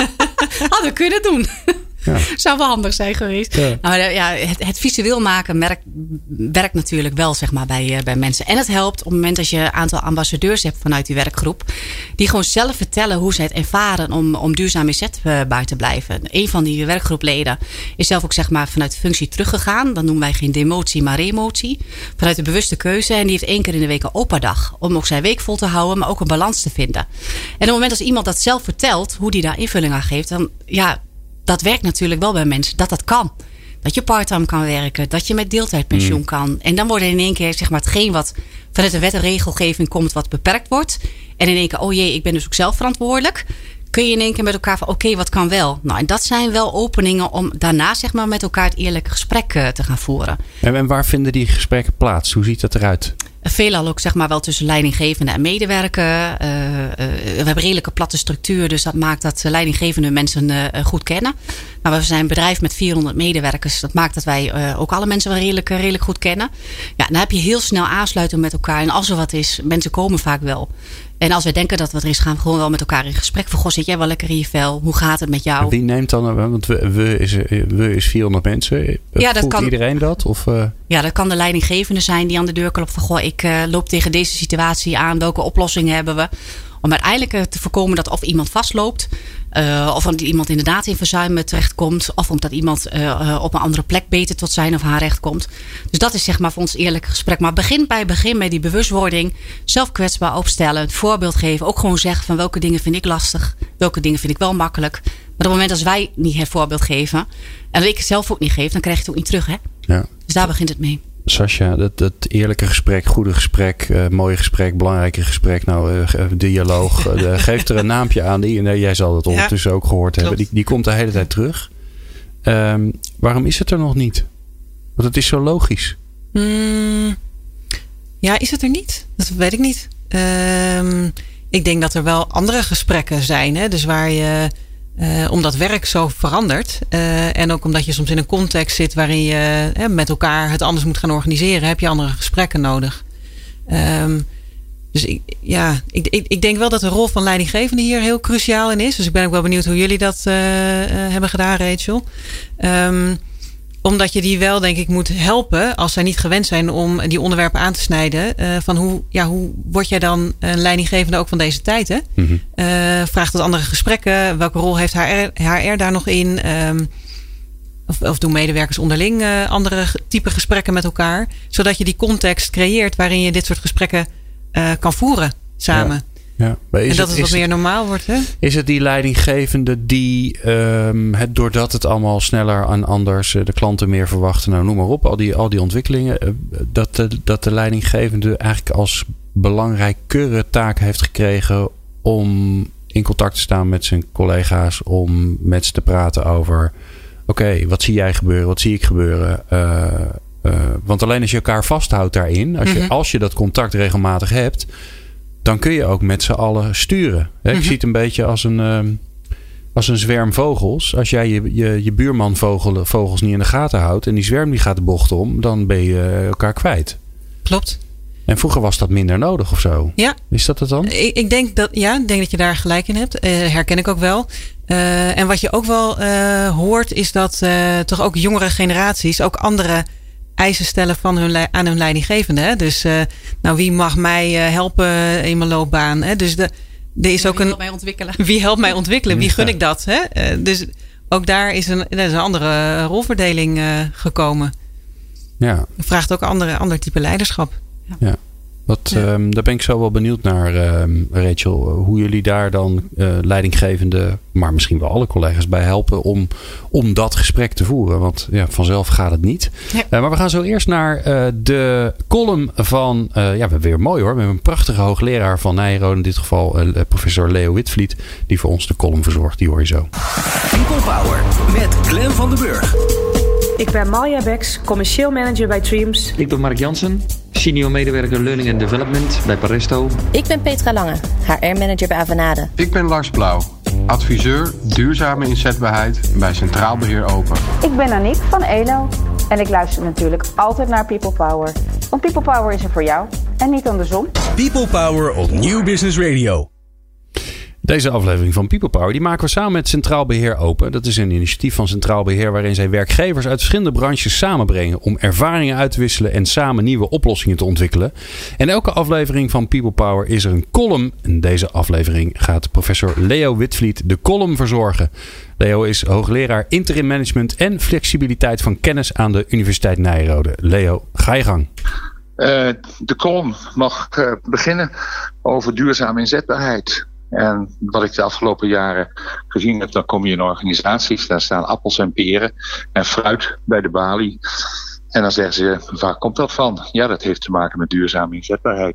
Hadden we kunnen doen. Ja. Zou wel handig zijn geweest. Ja. Nou, ja, het, het visueel maken merkt, werkt natuurlijk wel zeg maar, bij, uh, bij mensen. En het helpt op het moment dat je een aantal ambassadeurs hebt vanuit die werkgroep. Die gewoon zelf vertellen hoe ze het ervaren om, om duurzaam inzetbaar te blijven. Een van die werkgroepleden is zelf ook zeg maar, vanuit de functie teruggegaan. Dan noemen wij geen demotie, maar remotie. Vanuit de bewuste keuze. En die heeft één keer in de week een opa-dag. Om ook zijn week vol te houden, maar ook een balans te vinden. En op het moment als iemand dat zelf vertelt, hoe die daar invulling aan geeft, dan ja. Dat werkt natuurlijk wel bij mensen, dat dat kan. Dat je parttime kan werken, dat je met deeltijdpensioen mm. kan. En dan wordt er in één keer zeg maar, hetgeen wat vanuit de wet en regelgeving komt, wat beperkt wordt. En in één keer, oh jee, ik ben dus ook zelf verantwoordelijk. Kun je in één keer met elkaar van, oké, okay, wat kan wel? Nou, en dat zijn wel openingen om daarna zeg maar, met elkaar het eerlijke gesprek uh, te gaan voeren. En, en waar vinden die gesprekken plaats? Hoe ziet dat eruit? Veelal ook zeg maar wel tussen leidinggevende en medewerker. Uh, uh, we hebben een redelijke platte structuur. Dus dat maakt dat leidinggevende mensen uh, goed kennen. Maar we zijn een bedrijf met vierhonderd medewerkers. Dat maakt dat wij uh, ook alle mensen wel redelijk, redelijk goed kennen. Ja, dan heb je heel snel aansluiten met elkaar. En als er wat is, mensen komen vaak wel. En als wij denken dat wat er is, gaan we gewoon wel met elkaar in gesprek. Van, goh, zit jij wel lekker in je vel? Hoe gaat het met jou? Wie neemt dan, want we, we, is, we is vierhonderd mensen. Ja, dat Voelt kan, iedereen dat? Of, uh... Ja, dat kan de leidinggevende zijn die aan de deur klopt van, goh, ik uh, loop tegen deze situatie aan. Welke oplossingen hebben we? Om uiteindelijk te voorkomen dat of iemand vastloopt. Uh, of omdat iemand inderdaad in verzuim terechtkomt. Of omdat iemand uh, op een andere plek beter tot zijn of haar recht komt. Dus dat is zeg maar voor ons eerlijk gesprek. Maar begin bij begin met die bewustwording. Zelf kwetsbaar opstellen. Een voorbeeld geven. Ook gewoon zeggen van welke dingen vind ik lastig. Welke dingen vind ik wel makkelijk. Maar op het moment als wij niet het voorbeeld geven. En ik het zelf ook niet geef. Dan krijg je het ook niet terug. Hè? Ja. Dus daar begint het mee. Sascha, dat, dat eerlijke gesprek, goede gesprek, uh, mooie gesprek, belangrijke gesprek, nou, uh, dialoog. Uh, geef er een naampje aan. Die, nee, jij zal het ondertussen ja, ook gehoord klopt. hebben. Die, die komt de hele tijd terug. Um, waarom is het er nog niet? Want het is zo logisch. Mm, ja, is het er niet? Dat weet ik niet. Um, ik denk dat er wel andere gesprekken zijn. Hè? Dus waar je... Uh, omdat werk zo verandert. Uh, en ook omdat je soms in een context zit waarin je uh, met elkaar het anders moet gaan organiseren. Heb je andere gesprekken nodig. Um, dus ik, ja, ik, ik, ik denk wel dat de rol van leidinggevende hier heel cruciaal in is. Dus ik ben ook wel benieuwd hoe jullie dat uh, uh, hebben gedaan, Rachel. Um, Omdat je die wel, denk ik, moet helpen als zij niet gewend zijn om die onderwerpen aan te snijden. Uh, van hoe, ja, hoe word jij dan een leidinggevende ook van deze tijd? Hè? Mm-hmm. Uh, vraagt het andere gesprekken. Welke rol heeft H R, H R daar nog in? Um, of, of doen medewerkers onderling uh, andere type gesprekken met elkaar? Zodat je die context creëert waarin je dit soort gesprekken uh, kan voeren samen. Ja. Ja, maar is en dat het, het wat is meer normaal wordt, hè? Is het die leidinggevende die, um, het, doordat het allemaal sneller en anders, de klanten meer verwachten, nou noem maar op, al die, al die ontwikkelingen, uh, dat, de, dat de leidinggevende eigenlijk als belangrijkere taak heeft gekregen om in contact te staan met zijn collega's, om met ze te praten over, oké, okay, wat zie jij gebeuren, wat zie ik gebeuren? Uh, uh, want alleen als je elkaar vasthoudt daarin, als je, mm-hmm. als je dat contact regelmatig hebt, dan kun je ook met z'n allen sturen. He, mm-hmm. Ik zie het een beetje als een, um, als een zwerm vogels. Als jij je, je, je buurman vogel, vogels niet in de gaten houdt en die zwerm die gaat de bocht om, dan ben je elkaar kwijt. Klopt. En vroeger was dat minder nodig of zo. Ja. Is dat het dan? Ik, ik denk dat, ja, ik denk dat je daar gelijk in hebt. Uh, herken ik ook wel. Uh, en wat je ook wel uh, hoort is dat uh, toch ook jongere generaties ook andere eisen stellen van hun, aan hun leidinggevende. Hè? Dus uh, nou, wie mag mij uh, helpen in mijn loopbaan? Hè? Dus de, er is ja, ook wie een. helpt mij ontwikkelen? Wie helpt mij ontwikkelen? Wie gun ik dat? Hè? Uh, dus ook daar is een, er is een andere rolverdeling uh, gekomen. Ja. Vraagt ook een andere, ander type leiderschap. Ja. ja. Wat, ja. um, daar ben ik zo wel benieuwd naar, um, Rachel. Hoe jullie daar dan uh, leidinggevende, maar misschien wel alle collega's bij helpen om, om dat gesprek te voeren. Want ja, vanzelf gaat het niet. Ja. Uh, maar we gaan zo eerst naar uh, de column van, uh, ja, we hebben weer mooi hoor. We hebben een prachtige hoogleraar van Nijrode, in dit geval uh, professor Leo Witvliet, die voor ons de column verzorgt. Die hoor je zo. People Power met Glenn van den Burg. Ik ben Malja Beks, commercieel manager bij Dreams. Ik ben Mark Jansen, senior medewerker Learning and Development bij Paresto. Ik ben Petra Lange, H R-manager bij Avanade. Ik ben Lars Blauw, adviseur duurzame inzetbaarheid bij Centraal Beheer Open. Ik ben Aniek van E L O en ik luister natuurlijk altijd naar People Power. Want People Power is er voor jou en niet andersom. People Power op Nieuw Business Radio. Deze aflevering van People Power die maken we samen met Centraal Beheer Open. Dat is een initiatief van Centraal Beheer waarin zij werkgevers uit verschillende branches samenbrengen om ervaringen uit te wisselen en samen nieuwe oplossingen te ontwikkelen. En elke aflevering van People Power is er een column. In deze aflevering gaat professor Leo Witvliet de column verzorgen. Leo is hoogleraar interim management en flexibiliteit van kennis aan de Universiteit Nijrode. Leo, ga je gang. Uh, de column mag uh, beginnen over duurzame inzetbaarheid. En wat ik de afgelopen jaren gezien heb, dan kom je in organisaties, daar staan appels en peren en fruit bij de balie. En dan zeggen ze, waar komt dat van? Ja, dat heeft te maken met duurzame inzetbaarheid.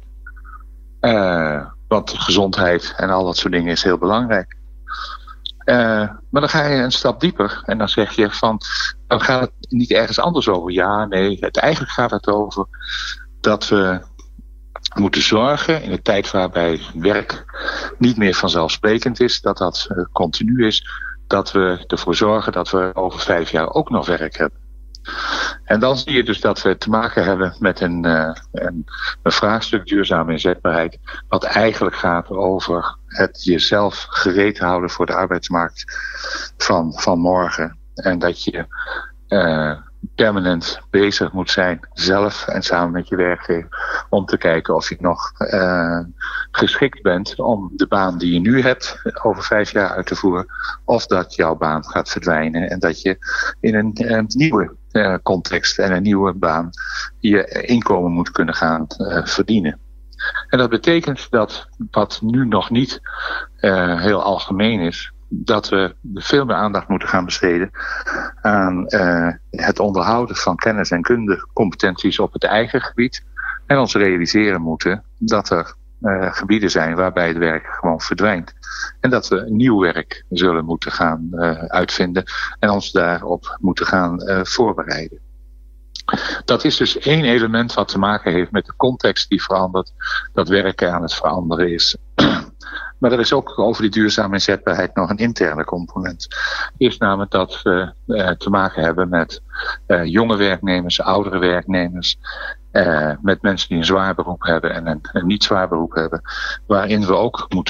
Uh, want gezondheid en al dat soort dingen is heel belangrijk. Uh, maar dan ga je een stap dieper en dan zeg je van, dan gaat het niet ergens anders over. Ja, nee, het, eigenlijk gaat het over dat we moeten zorgen in de tijd waarbij werk niet meer vanzelfsprekend is, dat dat uh, continu is, dat we ervoor zorgen dat we over vijf jaar ook nog werk hebben. En dan zie je dus dat we te maken hebben met een, uh, een, een vraagstuk duurzame inzetbaarheid, wat eigenlijk gaat over het jezelf gereed houden voor de arbeidsmarkt van, van morgen. En dat je uh, permanent bezig moet zijn, zelf en samen met je werkgever, om te kijken of je nog uh, geschikt bent om de baan die je nu hebt over vijf jaar uit te voeren, of dat jouw baan gaat verdwijnen en dat je in een, een nieuwe uh, context en een nieuwe baan je inkomen moet kunnen gaan uh, verdienen. En dat betekent dat wat nu nog niet uh, heel algemeen is, dat we veel meer aandacht moeten gaan besteden aan uh, het onderhouden van kennis en kunde competenties op het eigen gebied. En ons realiseren moeten dat er uh, gebieden zijn waarbij het werk gewoon verdwijnt. En dat we nieuw werk zullen moeten gaan uh, uitvinden en ons daarop moeten gaan uh, voorbereiden. Dat is dus één element wat te maken heeft met de context die verandert, dat werken aan het veranderen is. Maar er is ook over die duurzame inzetbaarheid nog een interne component. Is namelijk dat we uh, te maken hebben met uh, jonge werknemers, oudere werknemers, uh, met mensen die een zwaar beroep hebben en een, een niet zwaar beroep hebben, waarin we ook moeten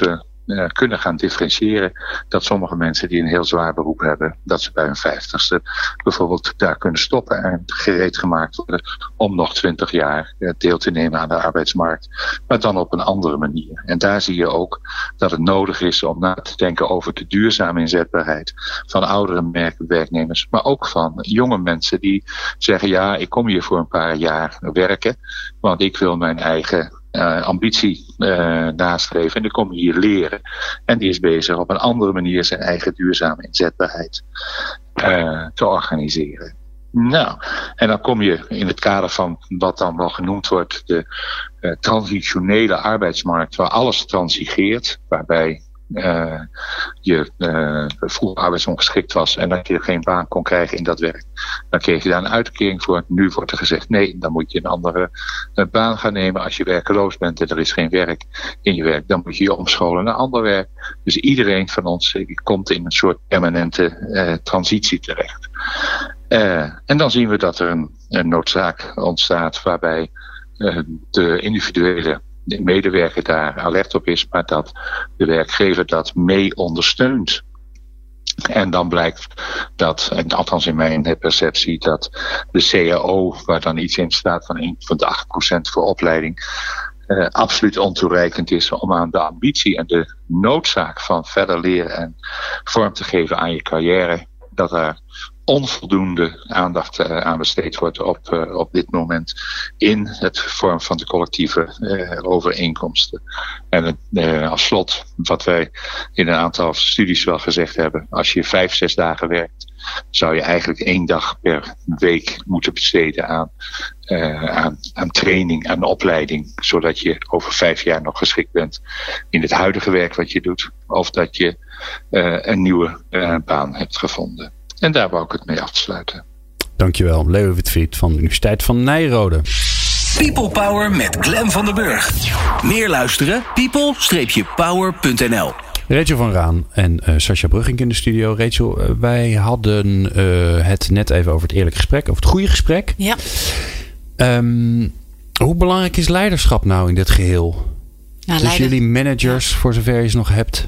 uh, kunnen gaan differentiëren. Dat sommige mensen die een heel zwaar beroep hebben, dat ze bij hun vijftigste bijvoorbeeld daar kunnen stoppen en gereed gemaakt worden om nog twintig jaar uh, deel te nemen aan de arbeidsmarkt. Maar dan op een andere manier. En daar zie je ook dat het nodig is om na te denken over de duurzame inzetbaarheid van oudere werknemers, maar ook van jonge mensen die zeggen, ja, ik kom hier voor een paar jaar werken, want ik wil mijn eigen uh, ambitie uh, nastreven en ik kom hier leren. En die is bezig op een andere manier zijn eigen duurzame inzetbaarheid uh, te organiseren. Nou, en dan kom je in het kader van wat dan wel genoemd wordt de uh, transitionele arbeidsmarkt, waar alles transigeert, waarbij Uh, je uh, vroeger arbeidsongeschikt was en dat je geen baan kon krijgen in dat werk. Dan kreeg je daar een uitkering voor. Nu wordt er gezegd, nee, dan moet je een andere uh, baan gaan nemen. Als je werkeloos bent en er is geen werk in je werk, dan moet je je omscholen naar ander werk. Dus iedereen van ons uh, komt in een soort permanente uh, transitie terecht. Uh, en dan zien we dat er een, een noodzaak ontstaat waarbij uh, de individuele de medewerker daar alert op is, maar dat de werkgever dat mee ondersteunt. En dan blijkt dat, en althans in mijn perceptie, dat de C A O, waar dan iets in staat van één komma acht procent voor opleiding, uh, absoluut ontoereikend is om aan de ambitie en de noodzaak van verder leren en vorm te geven aan je carrière, dat er onvoldoende aandacht uh, aan besteed wordt op, uh, op dit moment in het vorm van de collectieve uh, overeenkomsten. En uh, als slot, wat wij in een aantal studies wel gezegd hebben, als je vijf, zes dagen werkt, zou je eigenlijk één dag per week moeten besteden aan, uh, aan, aan training, aan opleiding, zodat je over vijf jaar nog geschikt bent in het huidige werk wat je doet, of dat je uh, een nieuwe uh, baan hebt gevonden. En daar wou ik het mee afsluiten. Dankjewel, Leo Witfried van de Universiteit van Nijrode. People Power met Glenn van den Burg. Meer luisteren? people power punt n l. Rachel van Raan en uh, Sascha Bruggink in de studio. Rachel, uh, wij hadden uh, het net even over het eerlijke gesprek, over het goede gesprek. Ja. Um, hoe belangrijk is leiderschap nou in dit geheel? Ja, dus leider... jullie managers, ja. voor zover je ze nog hebt.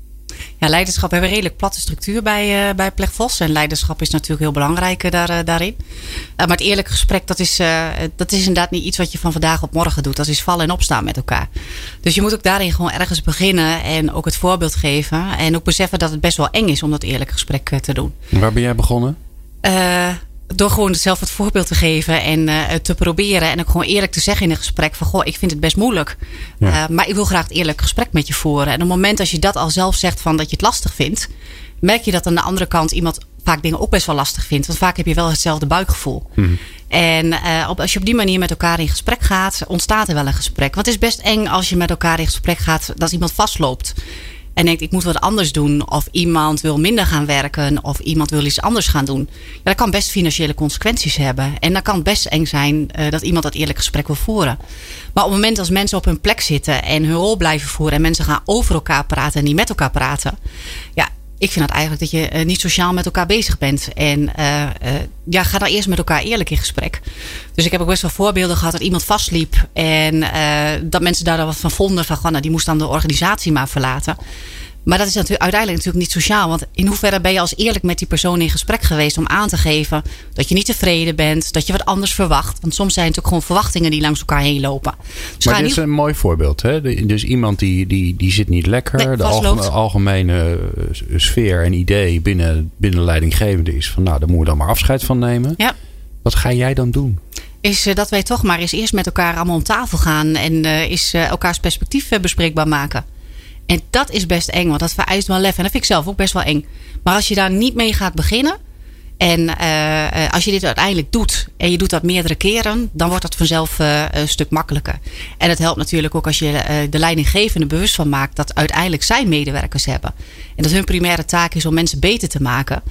Ja, leiderschap. We hebben een redelijk platte structuur bij, uh, bij Plegvos. En leiderschap is natuurlijk heel belangrijk uh, daar, uh, daarin. Uh, maar het eerlijke gesprek, dat is, uh, dat is inderdaad niet iets wat je van vandaag op morgen doet. Dat is vallen en opstaan met elkaar. Dus je moet ook daarin gewoon ergens beginnen en ook het voorbeeld geven. En ook beseffen dat het best wel eng is om dat eerlijke gesprek uh, te doen. Waar ben jij begonnen? Uh, Door gewoon zelf het voorbeeld te geven en uh, te proberen. En ook gewoon eerlijk te zeggen in een gesprek van, goh, ik vind het best moeilijk. Ja. Uh, maar ik wil graag het eerlijk gesprek met je voeren. En op het moment als je dat al zelf zegt van dat je het lastig vindt, merk je dat aan de andere kant iemand vaak dingen ook best wel lastig vindt. Want vaak heb je wel hetzelfde buikgevoel. Hmm. En uh, op, als je op die manier met elkaar in gesprek gaat, ontstaat er wel een gesprek. Want het is best eng als je met elkaar in gesprek gaat dat iemand vastloopt. En denkt, ik moet wat anders doen. Of iemand wil minder gaan werken. Of iemand wil iets anders gaan doen. Ja, dat kan best financiële consequenties hebben. En dan kan het best eng zijn uh, dat iemand dat eerlijk gesprek wil voeren. Maar op het moment als mensen op hun plek zitten en hun rol blijven voeren. En mensen gaan over elkaar praten en niet met elkaar praten. Ja, ik vind het eigenlijk dat je uh, niet sociaal met elkaar bezig bent. En uh, uh, ja, ga dan eerst met elkaar eerlijk in gesprek. Dus ik heb ook best wel voorbeelden gehad dat iemand vastliep. En uh, dat mensen daar wat van vonden. Van, goh, nou, die moest dan de organisatie maar verlaten. Maar dat is natuurlijk uiteindelijk natuurlijk niet sociaal. Want in hoeverre ben je als eerlijk met die persoon in gesprek geweest om aan te geven dat je niet tevreden bent, dat je wat anders verwacht. Want soms zijn het ook gewoon verwachtingen die langs elkaar heen lopen. Dus maar dit is een mooi voorbeeld. Hè? Dus iemand die, die, die zit niet lekker. Nee, de algemene, algemene sfeer en idee binnen, binnen de leidinggevende is van, nou, daar moeten we dan maar afscheid van nemen. Ja. Wat ga jij dan doen? Is uh, dat wij toch maar eens eerst met elkaar allemaal om tafel gaan en uh, is uh, elkaars perspectief uh, bespreekbaar maken. En dat is best eng, want dat vereist wel lef. En dat vind ik zelf ook best wel eng. Maar als je daar niet mee gaat beginnen, en uh, als je dit uiteindelijk doet en je doet dat meerdere keren, dan wordt dat vanzelf uh, een stuk makkelijker. En het helpt natuurlijk ook als je uh, de leidinggevende bewust van maakt dat uiteindelijk zij medewerkers hebben. En dat hun primaire taak is om mensen beter te maken.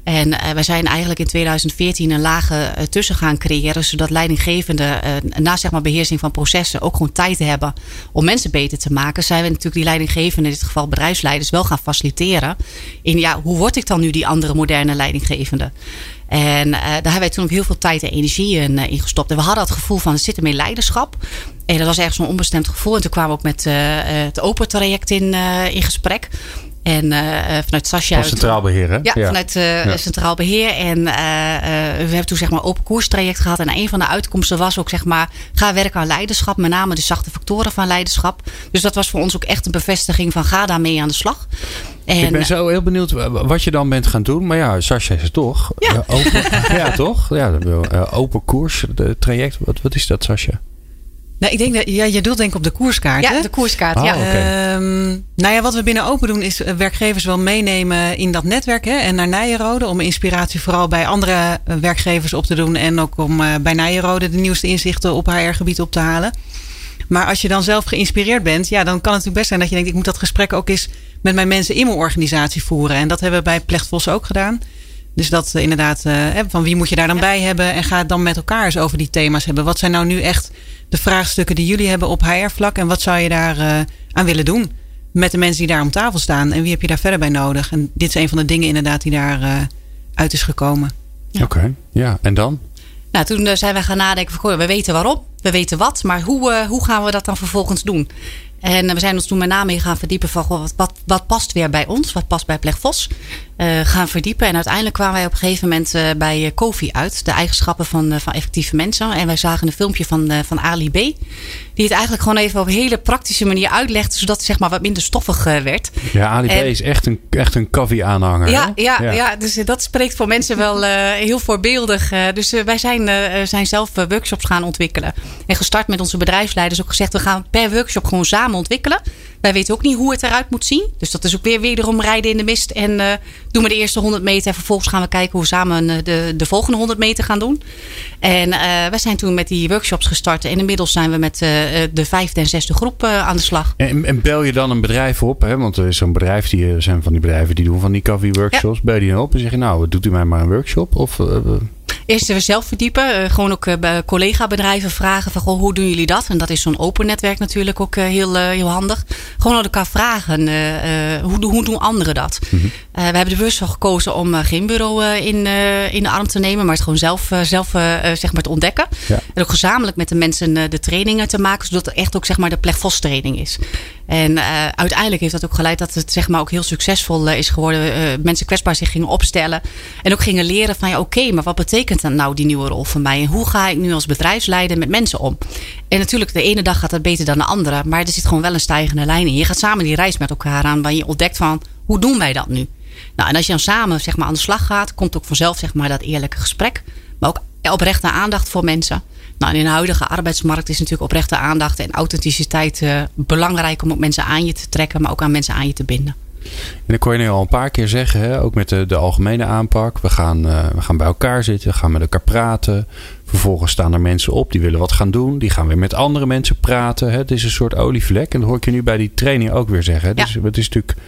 En uh, wij zijn eigenlijk in tweeduizend veertien een lage uh, tussen gaan creëren. Zodat leidinggevenden uh, na zeg maar, beheersing van processen ook gewoon tijd hebben om mensen beter te maken. Zijn we natuurlijk die leidinggevenden, in dit geval bedrijfsleiders, wel gaan faciliteren. In ja, hoe word ik dan nu die andere moderne leidinggevende? En uh, daar hebben wij toen ook heel veel tijd en energie in, uh, in gestopt. En we hadden het gevoel van, het zit hem in leiderschap. En dat was ergens zo'n onbestemd gevoel. En toen kwamen we ook met uh, het open traject in, uh, in gesprek. En uh, vanuit Sascha. Van Centraal Beheer, hè? Ja, ja. vanuit uh, ja. Centraal Beheer. En uh, uh, we hebben toen zeg maar open koerstraject gehad. En een van de uitkomsten was ook zeg maar, ga werken aan leiderschap. Met name de zachte factoren van leiderschap. Dus dat was voor ons ook echt een bevestiging van, ga daarmee aan de slag. En, ik ben zo heel benieuwd wat je dan bent gaan doen. Maar ja, Sascha is het toch? Ja, uh, open, ja toch? Ja, uh, open koers, de traject. Wat, wat is dat, Sascha? Nou, ik denk dat ja, je doelt denk ik op de koerskaart. Ja, hè? de koerskaart. Oh, ja. okay. Um, nou ja, wat we binnen Open doen is werkgevers wel meenemen in dat netwerk. Hè, en naar Nijenrode. Om inspiratie vooral bij andere werkgevers op te doen. En ook om uh, bij Nijenrode de nieuwste inzichten op H R-gebied op te halen. Maar als je dan zelf geïnspireerd bent. Ja, dan kan het natuurlijk best zijn dat je denkt, ik moet dat gesprek ook eens met mijn mensen in mijn organisatie voeren. En dat hebben we bij Plecht Vos ook gedaan. Dus dat uh, inderdaad, uh, van wie moet je daar dan ja. bij hebben? En ga het dan met elkaar eens over die thema's hebben. Wat zijn nou nu echt de vraagstukken die jullie hebben op H R-vlak? En wat zou je daar uh, aan willen doen? Met de mensen die daar om tafel staan. En wie heb je daar verder bij nodig? En dit is een van de dingen inderdaad die daar uh, uit is gekomen. Ja. Oké, okay. ja. En dan? Nou, toen uh, zijn wij gaan nadenken van, we weten waarom. We weten wat. Maar hoe, uh, hoe gaan we dat dan vervolgens doen? En we zijn ons toen met name in gaan verdiepen van wat, wat, wat past weer bij ons, wat past bij Plecht Vos. Uh, gaan verdiepen en uiteindelijk kwamen wij op een gegeven moment uh, bij uh, Kofi uit. De eigenschappen van, uh, van effectieve mensen. En wij zagen een filmpje van, uh, van Ali B. Die het eigenlijk gewoon even op een hele praktische manier uitlegde. Zodat het zeg maar wat minder stoffig uh, werd. Ja, Ali B en, is echt een, echt een koffie-aanhanger. Ja, ja, ja. ja, dus uh, dat spreekt voor mensen wel uh, heel voorbeeldig. Uh, dus uh, wij zijn, uh, zijn zelf uh, workshops gaan ontwikkelen. En gestart met onze bedrijfsleiders ook gezegd, we gaan per workshop gewoon samen ontwikkelen. Wij weten ook niet hoe het eruit moet zien. Dus dat is ook weer wederom rijden in de mist. En uh, doen we de eerste honderd meter. En vervolgens gaan we kijken hoe we samen uh, de, de volgende honderd meter gaan doen. En uh, wij zijn toen met die workshops gestart. En inmiddels zijn we met uh, de vijfde en zesde groep uh, aan de slag. En, en bel je dan een bedrijf op? Hè? Want er is zo'n bedrijf, die er zijn van die bedrijven die doen van die coffee workshops. Ja. Bel je die op en zeg je, nou, doet u mij maar een workshop? Of... Uh, Eerst we zelf verdiepen. Uh, gewoon ook uh, bij collega-bedrijven vragen van goh, hoe doen jullie dat? En dat is zo'n open netwerk natuurlijk ook uh, heel, uh, heel handig. Gewoon aan elkaar vragen. Uh, uh, hoe, hoe doen anderen dat? Mm-hmm. Uh, we hebben er bewust voor gekozen om uh, geen bureau uh, in, uh, in de arm te nemen. Maar het gewoon zelf, uh, zelf uh, zeg maar te ontdekken. Ja. En ook gezamenlijk met de mensen uh, de trainingen te maken. Zodat het echt ook zeg maar de Plecht Vos training is. En uh, uiteindelijk heeft dat ook geleid dat het zeg maar ook heel succesvol uh, is geworden. Uh, mensen kwetsbaar zich gingen opstellen. En ook gingen leren van ja, oké, okay, maar wat betekent dan nou die nieuwe rol voor mij? En hoe ga ik nu als bedrijfsleider met mensen om? En natuurlijk, de ene dag gaat het beter dan de andere. Maar er zit gewoon wel een stijgende lijn in. Je gaat samen die reis met elkaar aan. Waar je ontdekt van, hoe doen wij dat nu? Nou, en als je dan samen zeg maar aan de slag gaat, komt ook vanzelf zeg maar dat eerlijke gesprek. Maar ook oprechte aandacht voor mensen. Nou, in de huidige arbeidsmarkt is natuurlijk oprechte aandacht en authenticiteit uh, belangrijk om ook mensen aan je te trekken, maar ook aan mensen aan je te binden. En dat kon je nu al een paar keer zeggen, hè? Ook met de, de algemene aanpak. We gaan, uh, we gaan bij elkaar zitten, we gaan met elkaar praten. Vervolgens staan er mensen op die willen wat gaan doen. Die gaan weer met andere mensen praten. Hè? Het is een soort olievlek. En dat hoor ik je nu bij die training ook weer zeggen. Hè? Ja. Dus het is natuurlijk...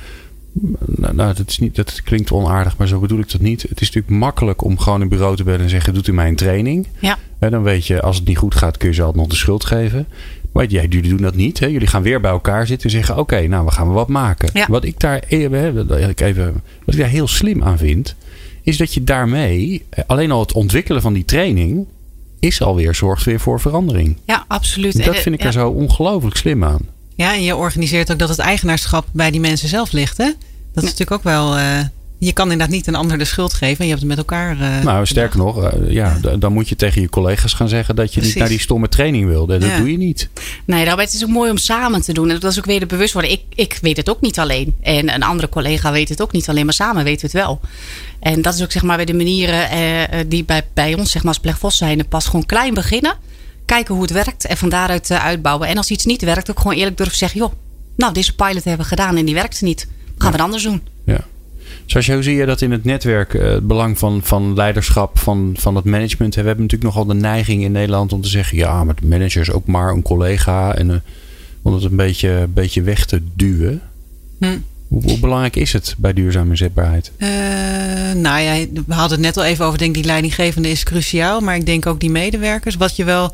Nou, nou, dat, is niet, dat klinkt onaardig, maar zo bedoel ik dat niet. Het is natuurlijk makkelijk om gewoon een bureau te bellen en zeggen, doet u mij een training? Ja. En dan weet je, als het niet goed gaat, kun je ze altijd nog de schuld geven. Maar ja, jullie doen dat niet. Hè? Jullie gaan weer bij elkaar zitten en zeggen, oké, okay, nou, we gaan wat maken. Ja. Wat ik daar even, wat ik daar heel slim aan vind, is dat je daarmee, alleen al het ontwikkelen van die training, is alweer, zorgt weer voor verandering. Ja, absoluut. Dat vind ik ja. er zo ongelooflijk slim aan. Ja, en je organiseert ook dat het eigenaarschap bij die mensen zelf ligt, hè? Dat is ja. natuurlijk ook wel... Uh, je kan inderdaad niet een ander de schuld geven. Je hebt het met elkaar... Uh, nou, sterker nog, uh, ja, ja. dan moet je tegen je collega's gaan zeggen dat je Precies. niet naar die stomme training wilde. Dat ja. doe je niet. Nee, daarbij het is ook mooi om samen te doen. En dat is ook weer de bewustwording. Ik, ik weet het ook niet alleen. En een andere collega weet het ook niet alleen. Maar samen weten we het wel. En dat is ook zeg maar bij de manieren uh, die bij, bij ons zeg maar als Plecht Vos zijn. Pas gewoon klein beginnen. Kijken hoe het werkt en van daaruit uh, uitbouwen. En als iets niet werkt, ook gewoon eerlijk durven zeggen, joh, nou, deze pilot hebben we gedaan en die werkte niet. Gaan ja. we het anders doen. Ja. Zoals hoe zie je dat in het netwerk, uh, het belang van, van leiderschap, van, van het management? We hebben natuurlijk nogal de neiging in Nederland om te zeggen, ja, maar de manager is ook maar een collega. En uh, om het een beetje, een beetje weg te duwen. Hm. Hoe, hoe belangrijk is het bij duurzame inzetbaarheid? Uh, nou ja, we hadden het net al even over. Ik denk die leidinggevende is cruciaal. Maar ik denk ook die medewerkers. Wat je wel...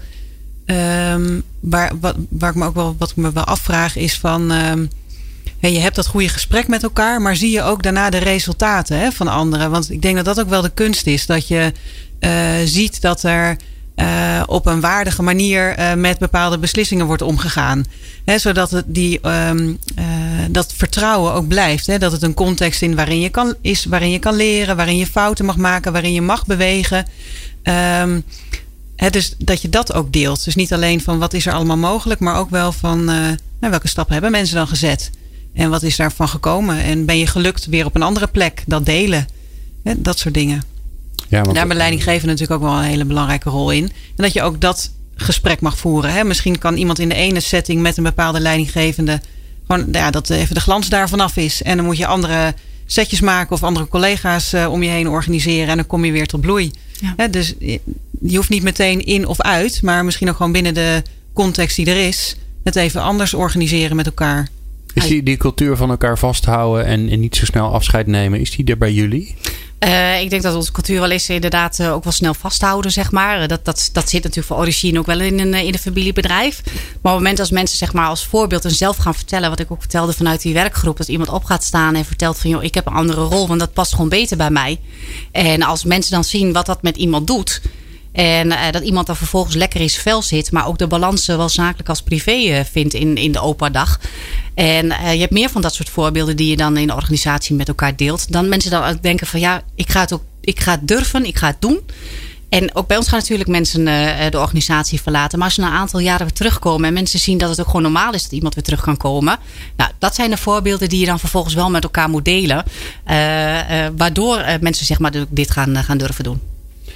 Um, waar, wat, waar ik me ook wel, wat ik me wel afvraag is van... Um, hey, je hebt dat goede gesprek met elkaar. Maar zie je ook daarna de resultaten hè, van anderen? Want ik denk dat dat ook wel de kunst is. Dat je uh, ziet dat er... Uh, op een waardige manier uh, met bepaalde beslissingen wordt omgegaan. He, zodat het die, um, uh, dat vertrouwen ook blijft. He, dat het een context in waarin je kan, is waarin je kan leren, waarin je fouten mag maken, waarin je mag bewegen. Um, he, dus dat je dat ook deelt. Dus niet alleen van wat is er allemaal mogelijk, maar ook wel van uh, nou, welke stappen hebben mensen dan gezet? En wat is daarvan gekomen? En ben je gelukt weer op een andere plek? Dat delen. He, dat soort dingen. Ja, want... Daar hebben leidinggevenden natuurlijk ook wel een hele belangrijke rol in. En dat je ook dat gesprek mag voeren. Hè? Misschien kan iemand in de ene setting met een bepaalde leidinggevende... gewoon ja, dat even de glans daarvan af is. En dan moet je andere setjes maken of andere collega's uh, om je heen organiseren. En dan kom je weer tot bloei. Ja. Hè? Dus je hoeft niet meteen in of uit. Maar misschien ook gewoon binnen de context die er is. Het even anders organiseren met elkaar. Is die, die cultuur van elkaar vasthouden en, en niet zo snel afscheid nemen... is die er bij jullie? Uh, ik denk dat onze cultuur wel is inderdaad uh, ook wel snel vasthouden, zeg maar. Dat, dat, dat zit natuurlijk voor origine ook wel in een, in een familiebedrijf. Maar op het moment als mensen zeg maar als voorbeeld en zelf gaan vertellen... wat ik ook vertelde vanuit die werkgroep... dat iemand op gaat staan en vertelt van... joh, ik heb een andere rol, want dat past gewoon beter bij mij. En als mensen dan zien wat dat met iemand doet... En uh, dat iemand dan vervolgens lekker in zijn vel zit... maar ook de balans zowel zakelijk als privé uh, vindt in, in de opa-dag. En uh, je hebt meer van dat soort voorbeelden... die je dan in de organisatie met elkaar deelt. Dan mensen dan ook denken van ja, ik ga het, ook, ik ga het durven, ik ga het doen. En ook bij ons gaan natuurlijk mensen uh, de organisatie verlaten. Maar als ze na een aantal jaren weer terugkomen... en mensen zien dat het ook gewoon normaal is dat iemand weer terug kan komen... nou, dat zijn de voorbeelden die je dan vervolgens wel met elkaar moet delen. Uh, uh, waardoor uh, mensen zeg maar dit gaan, uh, gaan durven doen.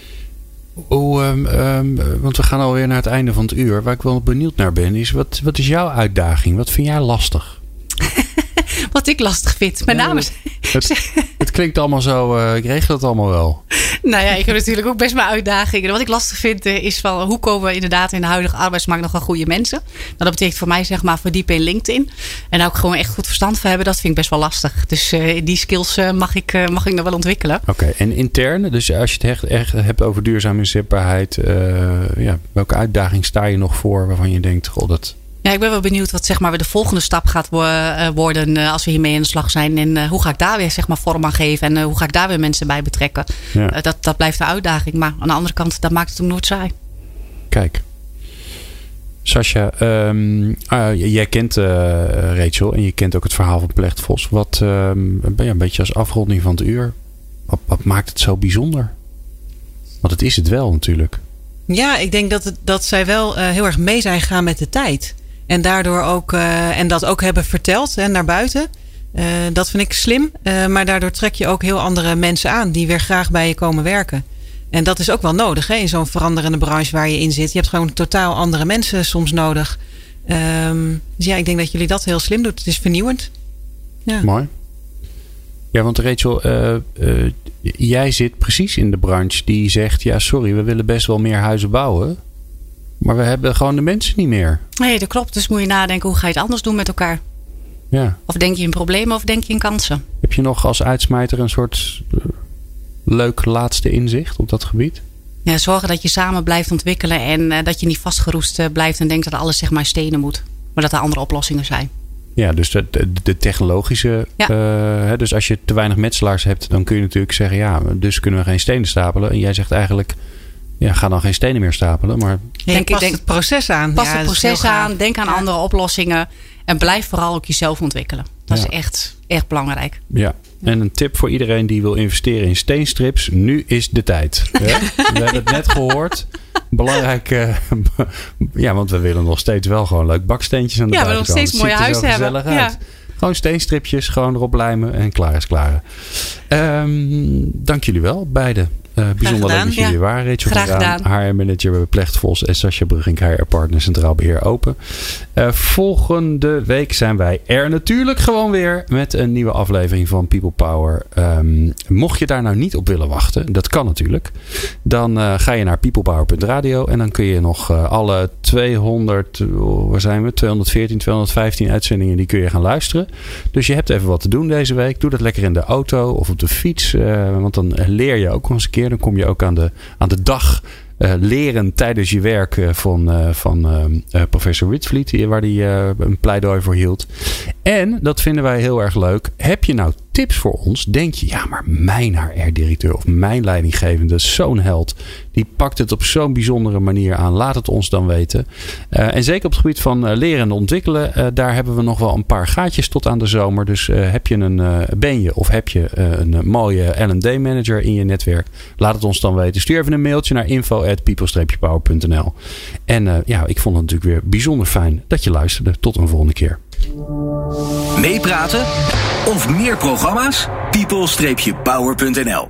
Oh, um, um, want we gaan alweer naar het einde van het uur. Waar ik wel benieuwd naar ben is, wat, wat is jouw uitdaging? Wat vind jij lastig? Wat ik lastig vind. Met name... Het, het klinkt allemaal zo, uh, ik regel het allemaal wel. Nou ja, ik heb natuurlijk ook best mijn uitdagingen. Wat ik lastig vind uh, is van hoe komen we inderdaad in de huidige arbeidsmarkt nog wel goede mensen. Nou, dat betekent voor mij zeg maar verdiepen in LinkedIn. En daar ook gewoon echt goed verstand van hebben. Dat vind ik best wel lastig. Dus uh, die skills uh, mag, ik, uh, mag ik nog wel ontwikkelen. Oké, okay, en intern, dus als je het echt, echt hebt over duurzame inzetbaarheid. Uh, ja, welke uitdaging sta je nog voor waarvan je denkt, goh, dat... Ja, ik ben wel benieuwd wat zeg maar weer de volgende stap gaat worden uh, als we hiermee aan de slag zijn. En uh, hoe ga ik daar weer zeg maar vorm aan geven en uh, hoe ga ik daar weer mensen bij betrekken. Ja. Uh, dat, dat blijft de uitdaging. Maar aan de andere kant, dat maakt het ook nooit saai. Kijk. Sascha, um, uh, jij kent uh, Rachel en je kent ook het verhaal van Plecht Vos. Wat um, ben je een beetje als afronding van het uur? Wat, wat maakt het zo bijzonder? Want het is het wel natuurlijk. Ja, ik denk dat, het, dat zij wel uh, heel erg mee zijn gegaan met de tijd. En daardoor ook, uh, en dat ook hebben verteld hè, naar buiten. Uh, dat vind ik slim. Uh, maar daardoor trek je ook heel andere mensen aan die weer graag bij je komen werken. En dat is ook wel nodig hè, in zo'n veranderende branche waar je in zit. Je hebt gewoon totaal andere mensen soms nodig. Um, dus ja, ik denk dat jullie dat heel slim doen. Het is vernieuwend. Ja. Mooi. Ja, want Rachel, uh, uh, jij zit precies in de branche die zegt... ja, sorry, we willen best wel meer huizen bouwen... maar we hebben gewoon de mensen niet meer. Nee, dat klopt. Dus moet je nadenken, hoe ga je het anders doen met elkaar? Ja. Of denk je in problemen of denk je in kansen? Heb je nog als uitsmijter een soort uh, leuk laatste inzicht op dat gebied? Ja, zorgen dat je samen blijft ontwikkelen... en uh, dat je niet vastgeroest uh, blijft en denkt dat alles zeg maar stenen moet. Maar dat er andere oplossingen zijn. Ja, dus de, de, de technologische... Ja. Uh, dus als je te weinig metselaars hebt... dan kun je natuurlijk zeggen... ja, dus kunnen we geen stenen stapelen. En jij zegt eigenlijk... ja, ga dan geen stenen meer stapelen. Maar ja, denk, pas denk, het proces aan. Pas ja, het proces aan. Denk aan ja. andere oplossingen. En blijf vooral ook jezelf ontwikkelen. Dat ja. is echt, echt belangrijk. Ja. En een tip voor iedereen die wil investeren in steenstrips. Nu is de tijd. Ja? We hebben het net gehoord. Belangrijk. Uh, ja, want we willen nog steeds wel gewoon leuk baksteentjes aan de ja, buitenkant. Ja, we willen nog steeds mooie huizen hebben. Ja. Gewoon steenstripjes, gewoon erop lijmen en klaar is klaar. Um, dank jullie wel, beiden. Uh, bijzonder leuk dat jullie ja. waren. Rachel Graag gedaan. H R-manager bij Plecht Vos en Sascha Bruggink, H R-partner Centraal Beheer Open. Uh, volgende week zijn wij er natuurlijk gewoon weer met een nieuwe aflevering van People Power. Um, mocht je daar nou niet op willen wachten, dat kan natuurlijk. Dan uh, ga je naar peoplepower punt radio en dan kun je nog uh, alle tweehonderd, oh, waar zijn we? tweehonderdveertien, tweehonderdvijftien uitzendingen, die kun je gaan luisteren. Dus je hebt even wat te doen deze week. Doe dat lekker in de auto of op de fiets. Uh, want dan leer je ook nog eens een keer. Dan kom je ook aan de, aan de dag uh, leren tijdens je werk uh, van, uh, van uh, uh, professor Ritvliet, waar hij uh, een pleidooi voor hield. En, dat vinden wij heel erg leuk, heb je nou tips voor ons? Denk je, ja, maar mijn H R-directeur of mijn leidinggevende is zo'n held. Die pakt het op zo'n bijzondere manier aan. Laat het ons dan weten. Uh, en zeker op het gebied van uh, leren en ontwikkelen. Uh, daar hebben we nog wel een paar gaatjes tot aan de zomer. Dus uh, heb je een, uh, ben je of heb je uh, een uh, mooie L en D manager in je netwerk? Laat het ons dan weten. Stuur even een mailtje naar info at people power punt n l. En uh, ja, ik vond het natuurlijk weer bijzonder fijn dat je luisterde. Tot een volgende keer. Meepraten of meer programma's? people power punt n l